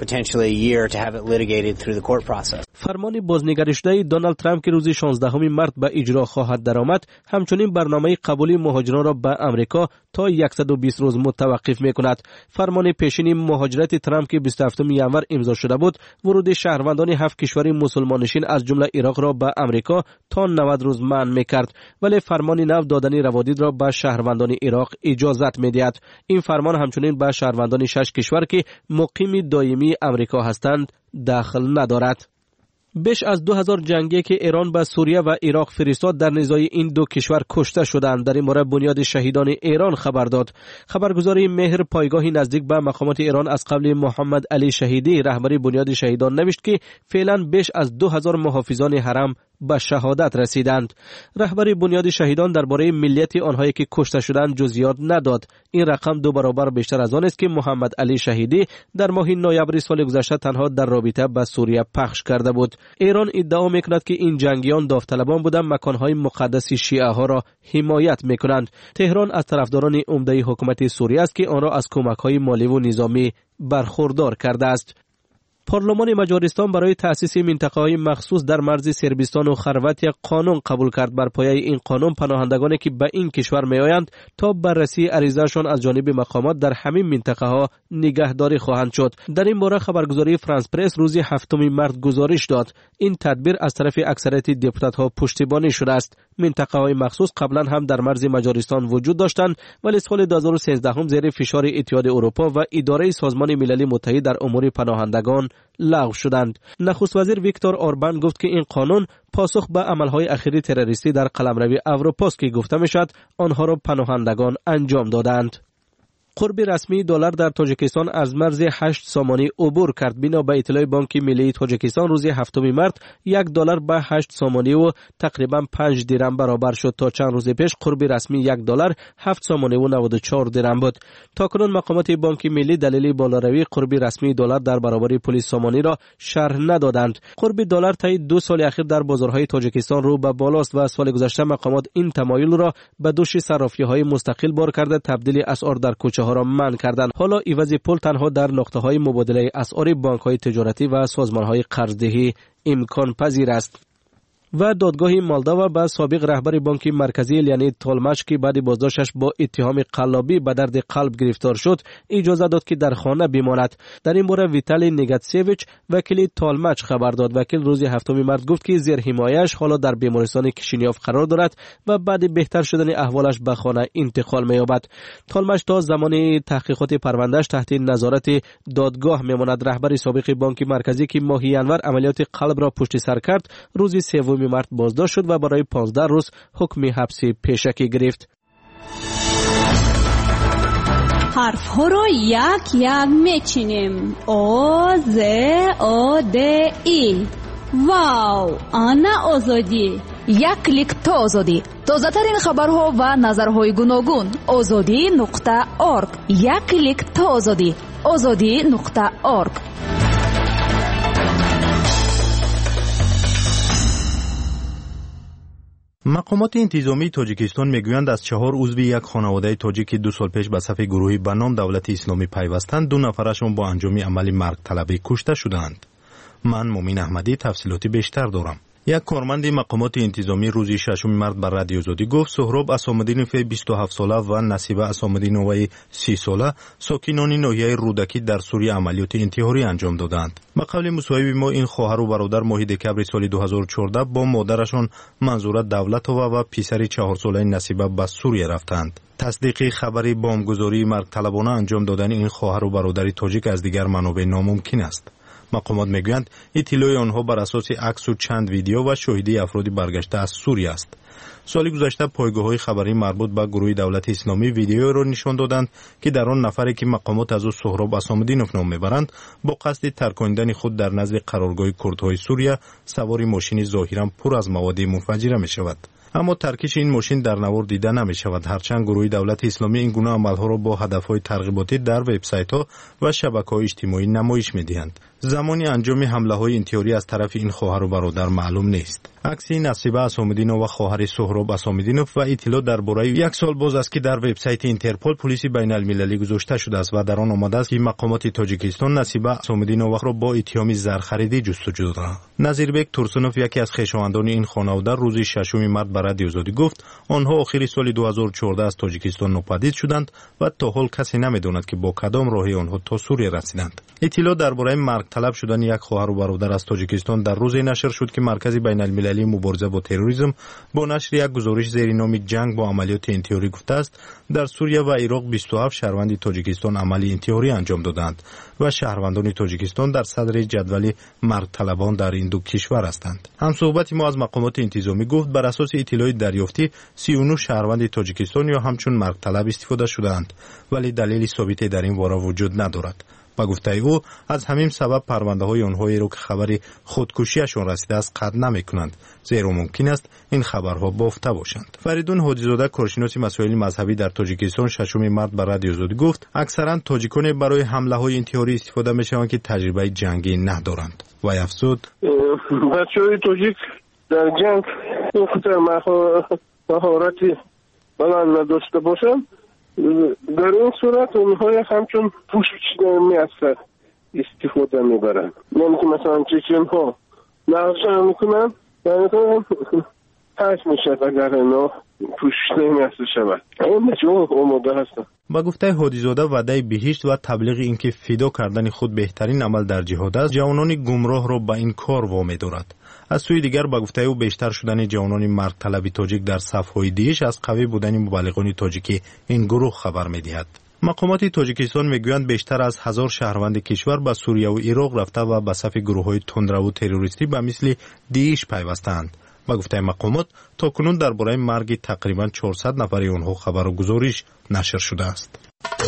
فرمان بازنگری شده دونالد ترامپ که روز 16 مارس به اجرا خواهد درآمد، همچنین برنامه قبولی مهاجران را به آمریکا تا 120 روز متوقف می‌کند. فرمان پیشین مهاجرت ترامپ که 27 ژانویه امضا شده بود، ورود شهروندان 7 کشور مسلمان نشین از جمله عراق را به آمریکا تا 90 روز منع می‌کرد، ولی فرمان نو دادن روادید را به شهروندان عراق اجازت می‌دهد. این فرمان همچنین به شهروندان 6 کشور که مقیم دائمی آمریکا هستند داخل ندارد. بیش از 2000 جنگی که ایران به سوریه و عراق فرستاد در نزاع این دو کشور کشته شدند. در این مورد بنیاد شهیدان ایران خبر داد. خبرگزاری مهر پایگاهی نزدیک به مقامات ایران از قبل محمد علی شهیدی رهبری بنیاد شهیدان نوشت که فعلا بیش از 2000 محافظان حرم به شهادت رسیدند. رهبری بنیاد شهیدان درباره ملیت آنهایی که کشته شدند جزئیات نداد. این رقم 2 برابر بیشتر از آن است که محمد علی شهیدی در ماه نوامبر سال گذشته تنها در رابطه با سوریه پخش کرده بود. ایران ادعا میکند که این جنگیان داوطلبان بودند مکانهای مقدس شیعه ها را حمایت میکنند. تهران از طرفداران عمده حکومت سوریه است که آن را از کمک‌های مالی و نظامی برخوردار کرده است. پارلمان مجارستان برای تأسیس منطقه‌های مخصوص در مرز صربستان و خرواتیا قانون قبول کرد. بر پایه این قانون پناهندگانی که به این کشور میآیند تا بررسی عریضه‌شان از جانب مقامات در همین منطقه‌ها نگهداری خواهند شد. در این باره خبرگزاری فرانس پرس روز 7 مارس گزارش داد. این تدبیر از طرف اکثریت دپوتات‌ها پشتیبانی شده است. منطقه‌های مخصوص قبلا هم در مرز مجارستان وجود داشتند، ولی سال 2013 زیر فشار اتحاد اروپا و اداره سازمان ملل متحد در امور پناهندگان لغو شدند. نخست وزیر ویکتور اوربان گفت که این قانون پاسخ به عملهای اخیری تروریستی در قلمرو اروپاست که گفته میشد آنها را پناهندگان انجام دادند. قرب رسمی دلار در تاجیکستان از مرز 8 سامانی عبور کرد. بنا به اطلاع بانک ملی تاجیکستان روز 7 مارس $1 به 8 سامانی و تقریبا 5 درم برابر شد. تا چند روز پیش قرب رسمی $1 7 سامانی و 94 درم بود. تاکنون مقامات بانک ملی دلیل بالاروی قرب رسمی دلار در برابر پول سامانی را شرح ندادند. قرب دلار طی 2 سال اخیر در بازارهای تاجیکستان رو به بالاست و سال گذشته مقامات این تمایل را به دوش صرافی‌های مستقل بار کرده تبدیل اسعار در کوچه ها را منع کردند. حالا عوض پول تنها در نقطه‌های مبادله اسعار بانک‌های تجارتی و سازمان‌های قرضدهی امکان پذیر است. و دادگاه مالداوا با سابق رهبر بانک مرکزی لیانید تولماچ که بعد بازداشتش با اتهام قلابی به درد قلب گرفتار شد اجازه داد که در خانه بماند. در این باره ویتالی نیگاتسیویچ وکیل تولماچ خبر داد. وکیل روز 7 مارس گفت که زیر حمایتش حالا در بیمارستان کشینیوف قرار دارد و بعد بهتر شدن احوالش به خانه انتقال می‌یابد. تولماچ تا زمان تحقیقات پروندهش تحت نظارت دادگاه میماند. رهبر سابق بانک مرکزی که ماه ژانویه عملیات قلب را پشت سر کرد روز 3 مارس بازداشت شد و برای 15 روز حکم حبسی پیشکی گرفت. حرف ها را یک یک میچینیم. آ ز آ د ای. واو، آنا آزادی. یک کلیک تا آزادی. تازه ترین خبرها و نظرهای گوناگون. azadi.org. یک کلیک تا آزادی. azadi.org. مقامات انتظامی تاجیکستان میگویند از 4 عضو یک خانواده تاجیک 2 سال پیش به صف گروهی به نام دولت اسلامی پیوستند، 2 نفرشان با انجام عمل مرگ طلبی کشته شدند. من مومین احمدی تفصیلات بیشتر دارم. یک کارمند مقامات انتظامی روز 6 مارس بر رادیو آزادی گفت سهراب اسامالدینوف 27 ساله و نصیبه اسامالدینوف 30 ساله ساکنان ناحیه رودکی در سوریه عملیات انتحاری انجام دادند. به قول مصاحب ما این خواهر و برادر ماه دکبر سال 2014 با مادرشان منظوره دولتووا و پسر 4 ساله نصیبه به سوریه رفتند. تصدیق خبری بمبگذاری مرگ طلبانه انجام دادن این خواهر و برادر تاجیک از دیگر منابع ناممکن است. مقامات میگویند اطلاع آنها بر اساس عکس و چند ویدیو و شاهدی افرادی برگشته از سوریه است. سال گذشته پایگاه‌های خبری مربوط به گروه دولت اسلامی ویدیو را نشان دادند که در آن نفری که مقامات از او سهراب اسامالدینوف نام میبرند با قصد ترکاندن خود در نزد قرارگاه کردهای سوریه سوار ماشین ظاهرا پر از مواد منفجره میشود. اما ترکیش این ماشین در نوار دیده نمی شود، هرچند گروه دولت اسلامی این گونه عملها را با هدفهای ترغیباتی در وبسایت‌ها و شبکه‌های اجتماعی نمایش می‌دهند. زمانی انجام حمله‌های انتحاری از طرف این خواهر و برادر معلوم نیست. عکس نصیبه اسامالدینوف و خواهر سهراب اسامالدینوف و اطلاع درباره 1 سال باز است که در وبسایت اینترپل پلیس بین‌المللی گذاشته شده است و در آن آمده است که مقامات تاجیکستان نصیبه اسامالدینوف را با اتهام زرخریدی جستجو دارند. نظیربک تورسونوف یکی از خویشاوندان این خانواده روز 6 مارس به رادیو آزادی گفت آنها آخر سال 2014 از تاجیکستان ناپدید شدند و تا حال کسی نمی‌داند که با کدام راهی آنها تا سوریه رسیدند. اطلاع درباره مرگ طلب شدن یک خواهر و برادر از تاجیکستان در روزی نشر شد که مرکز بین‌المللی مبارزه با تروریسم با نشر یک گزارش زیر نام جنگ با عملیات انتحاری گفته است در سوریه و عراق 27 شهروند تاجیکستان عملی انتحاری انجام دادند و شهروندان تاجیکستان در صدر جدول مرگ طلبان در این دو کشور هستند. همصحبت ما از مقامات انتظامی گفت بر اساس اطلاع دریافتی 39 شهروند تاجیکستان یا همچون مرگ طلب استفاده شدند، ولی دلیل ثابتی در این باره وجود ندارد. با گفته او از همین سبب پرونده های آنهایی را که خبر خودکشیشان رسیده است قطع نمی کنند، زیرا ممکن است این خبرها بافته باشند. فریدون حاجی‌زاده کارشناس مسائل مذهبی در تاجیکستان 6 مارس به رادیو آزادی گفت اکثرا تاجیکان برای حمله های انتحاری استفاده می‌شوند که تجربه جنگی ندارند. و افزود بچه‌های تاجیک در جنگ خاطر مهارتی بلند نداشته باشند، در این صورت اونها همچون پوشیدنی از استفاده میبرن. یعنی که مثلا چچن ها نقشه میکنن یعنی که پس میشه اگر اینا پوشیدنی از شود این بچه آماده هستن. با گفته حاجی‌زاده وعده بهشت و تبلیغ اینکه فدا کردن خود بهترین عمل در جهاد است جوانان گمراه را به این کار وامی دارد. از سوی دیگر با گفته او بیشتر شدن جوانان مرگ طلبی تاجیک در صف‌های دیش از قوی بودن مبلغان تاجیکی این گروه خبر می‌دهد. مقامات تاجیکستان میگویند بیشتر از 1000 شهروند کشور به سوریه و عراق رفته و به صف گروه‌های تندرو و تروریستی به مثل دیش پیوستند. با گفته مقامات تاکنون درباره مرگ تقریبا 400 نفر آنها خبر و گزارش نشر شده است.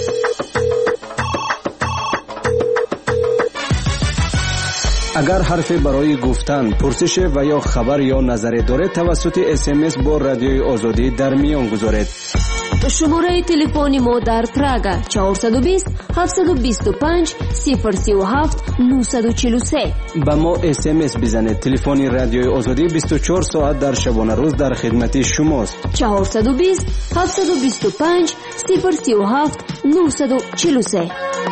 اگر حرفی برای گفتن، پرسش و یا خبر یا نظری دارید توسط SMS با رادیوی آزادی در میان گذارید. شماره تلفنی ما در پراگ 420 725 037 943. با ما SMS بزنید. تلفن رادیوی آزادی 24 ساعت در شبانه روز در خدمت شماست. 420 725 037 943.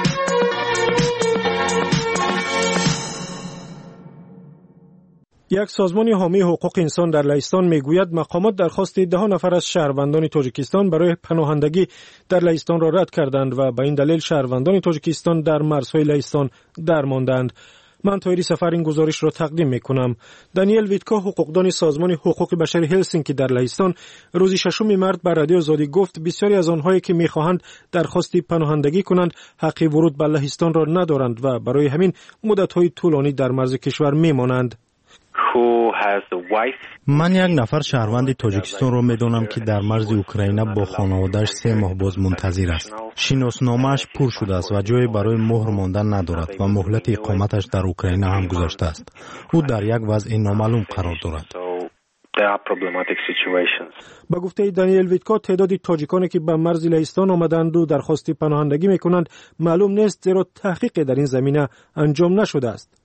یک سازمان حامی حقوق انسان در لهستان میگوید مقامات درخواست 10 نفر از شهروندان تاجیکستان برای پناهندگی در لهستان را رد کردند و به این دلیل شهروندان تاجیکستان در مرزهای لهستان درماندند. من تایری سفر این گزارش را تقدیم میکنم. دانیل ویتکا حقوقدان سازمان حقوق بشر هلسینکی در لهستان روز 6 مارس بر رادیو آزادی گفت بسیاری از آنهایی که میخواهند درخواست پناهندگی کنند حق ورود به لهستان را ندارند و برای همین مدت‌های طولانی در مرز کشور میمانند. من یک نفر شهروند تاجیکستان را میدانم که در مرز اوکراین با خانواده‌اش 3 ماه باز منتظر است. شناسنامه‌اش پر شده است و جایی برای مهر ماندن ندارد و مهلت اقامتش در اوکراین هم گذشته است. او در یک وضع نامعلوم قرار دارد. با گفته دانیل ویتکا تعداد تاجیکانی که به مرز لهستان آمدند و درخواست پناهندگی میکنند معلوم نیست، زیرا تحقیق در این زمینه انجام نشده است.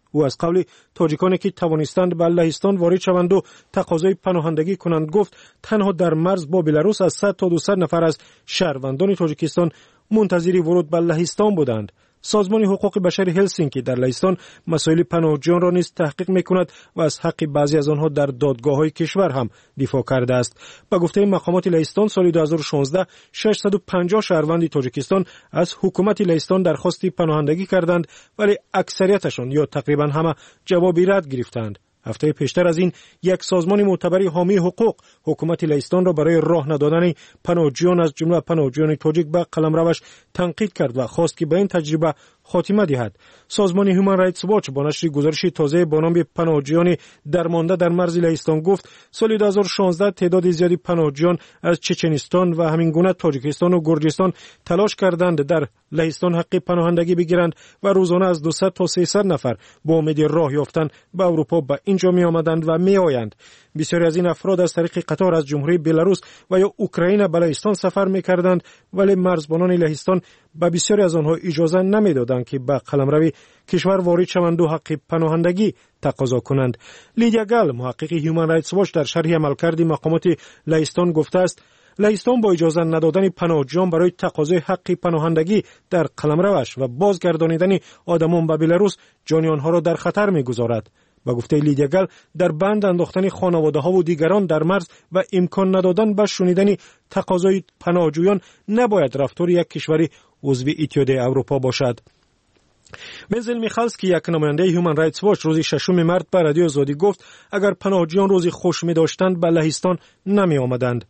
او از قول تاجیکانی که توانستند به لهستان وارد شوند و تقاضای پناهندگی کنند گفت تنها در مرز با بلاروس از 100 تا 200 نفر از شهروندان تاجیکستان منتظر ورود به لهستان بودند. سازمان حقوق بشر هلسینکی در لهستان مسائل پناهجویان را نیز تحقیق می‌کند و از حق بعضی از آنها در دادگاه‌های کشور هم دفاع کرده است. با گفته مقامات لهستان سال 2016 650 شهروند تاجیکستان از حکومت لهستان درخواست پناهندگی کردند ولی اکثریتشان یا تقریبا همه جوابی رد گرفتند. هفته پیشتر از این یک سازمان معتبر حامی حقوق حکومت لهستان را برای راه ندادن پناهجویان از جمله پناهجویان تاجیک به قلمروش تنقید کرد و خواست که به این تجربه خاتمه دهد. سازمان هیومن رایتس واچ با نشر گزارش تازه با نام پناهجویان درمانده در مرز لهستان گفت سال 2016 تعداد زیادی پناهجویان از چچنستان و همین گونه تاجیکستان و گرجستان تلاش کردند در لهستان حق پناهندگی بگیرند و روزانه از 200 تا 300 نفر با امید راه یافتن به اروپا به اینجا می آمدند و می آیند. بسیاری از این افراد از طریق قطار از جمهوری بلاروس و یا اوکراین به لهستان سفر می کردند ولی مرزبانان لهستان به بسیاری از آنها اجازه نمی دادند که به قلمرو کشور وارد شوند و حق پناهندگی تقاضا کنند. لیدیا گال محقق هیومن رایتس واچ در شرح عملکرد مقامات لهستان گفته است لهستان با اجازه ندادن پناهجویان برای تقاضای حق پناهندگی در قلمروش و بازگردانیدن آدمان به بلاروس جان آنها را در خطر می‌گذارد. با گفته لیدیا گال در بند انداختن خانواده‌ها و دیگران در مرز و امکان ندادن به شنیدن تقاضای پناهجویان نباید رفتار یک کشور عضو اتحادیه اروپا باشد. بنزل میخالسکی یک نماینده هیومن رایتس واچ روز 6 مارس به رادیو آزادی گفت اگر پناهجویان روزی خوش می داشتند به لهستان نمی آمدند.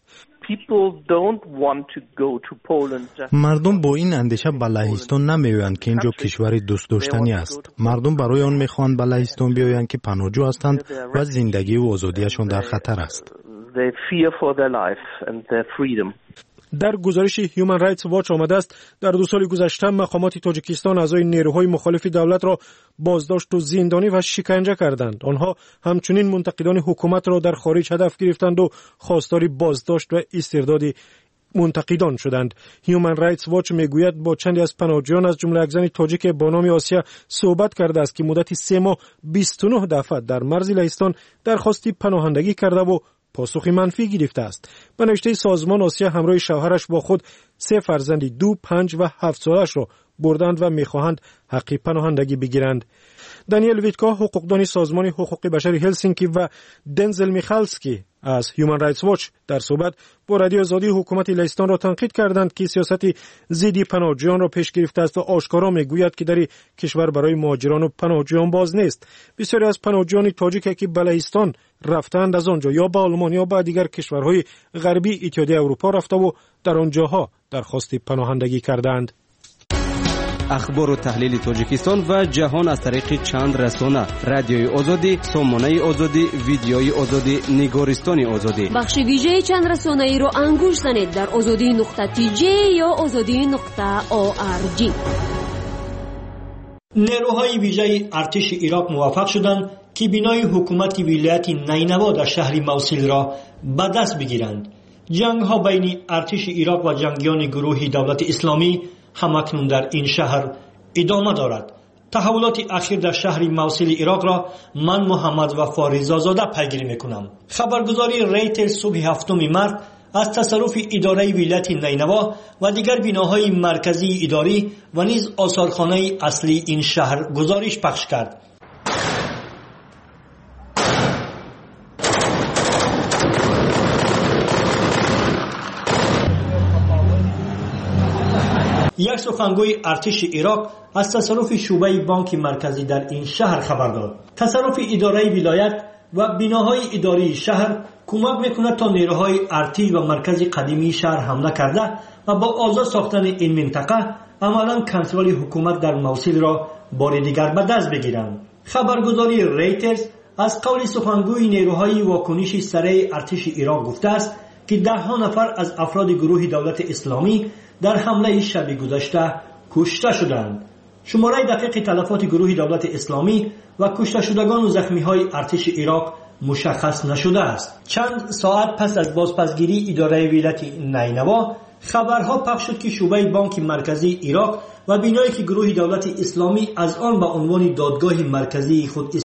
مردم با این اندیشه به لهستان نمی‌آیند که اینجا کشور دوست داشتنی است. مردم برای آن می‌خواهند به لهستان بیایند که پناهجو هستند و زندگی و آزادیشان در خطر است. در گزارش هیومن رایتس واچ آمده است در 2 سال گذشته مقامات تاجیکستان اعضای نیروهای مخالف دولت را بازداشت و زندانی و شکنجه کردند. آنها همچنین منتقدان حکومت را در خارج هدف گرفتند و خواستار بازداشت و استرداد منتقدان شدند. هیومن رایتس واچ میگوید با چندی از پناهجویان از جمله یک زن تاجیک با نام آسیا صحبت کرده است که مدت 3 ماه 29 دفعه در مرز لهستان درخواست پناهندگی کرده و پاسخ منفی گرفته است. به نوشته سازمان آسیا همراه شوهرش با خود 3 فرزند 2، 5 و 7 سالش را بردند و میخواهند حق پناهندگی بگیرند. دانیل ویتکا حقوقدان سازمان حقوق بشر هلسینکی و دنزل میخالسکی از هیومن رایتس واچ در صحبت با رادیو آزادی حکومت لهستان را تنقید کردند که سیاست ضد پناهجویان را پیش گرفته است و آشکارا میگوید که در کشور برای مهاجران و پناهجویان باز نیست. بسیاری از پناهجویان تاجیک که به لهستان رفتند از آنجا یا به آلمان یا به دیگر کشورهای غربی اتحادیه اروپا رفته و در آنجاها درخواست پناهندگی کردند. اخبار و تحلیل تاجیکستان و جهان از طریق چند رسانه: رادیوی آزادی، سامانه آزادی، ویدیوی آزادی، نگارستان آزادی. بخش ویژه چند رسانه‌ای رو انگوش زنید در azadi.tj یا azadi.org. نیروهای ویژه ارتش عراق موفق شدند که بنای حکومت ولایت نینوا در شهر موصل را به دست بگیرند. جنگ ها بین ارتش عراق و جنگیان گروه دولت اسلامی همکنون در این شهر ادامه دارد. تحولات اخیر در شهر موصل عراق را من محمد وفا رضازاده پیگیری میکنم. خبرگزاری ریترز صبح 7 مارس از تصرف اداره ولایت نینوا و دیگر بناهای مرکزی اداری و نیز آثارخانه اصلی این شهر گزارش پخش کرد. یک سخنگوی ارتش عراق از تصرف شعبه بانک مرکزی در این شهر خبر داد. تصرف اداره ولایت و بناهای اداری شهر کمک میکند تا نیروهای ارتش و مرکز قدیمی شهر حمله کرده و با آزاد ساختن این منطقه عملا کنترل حکومت در موصل را بار دیگر به دست بگیرند. خبرگزاری ریترز از قول سخنگوی نیروهای واکنش سریع ارتش عراق گفته است که 10 نفر از افراد گروه دولت اسلامی در حمله شب گذشته کشته شدند. شماره دقیق تلفات گروه دولت اسلامی و کشته شدگان و زخمی‌های ارتش عراق مشخص نشده است. چند ساعت پس از بازپسگیری اداره ولایت نینوا خبرها پخش شد که شعبه بانک مرکزی عراق و بینایی که گروه دولت اسلامی از آن به عنوان دادگاه مرکزی خود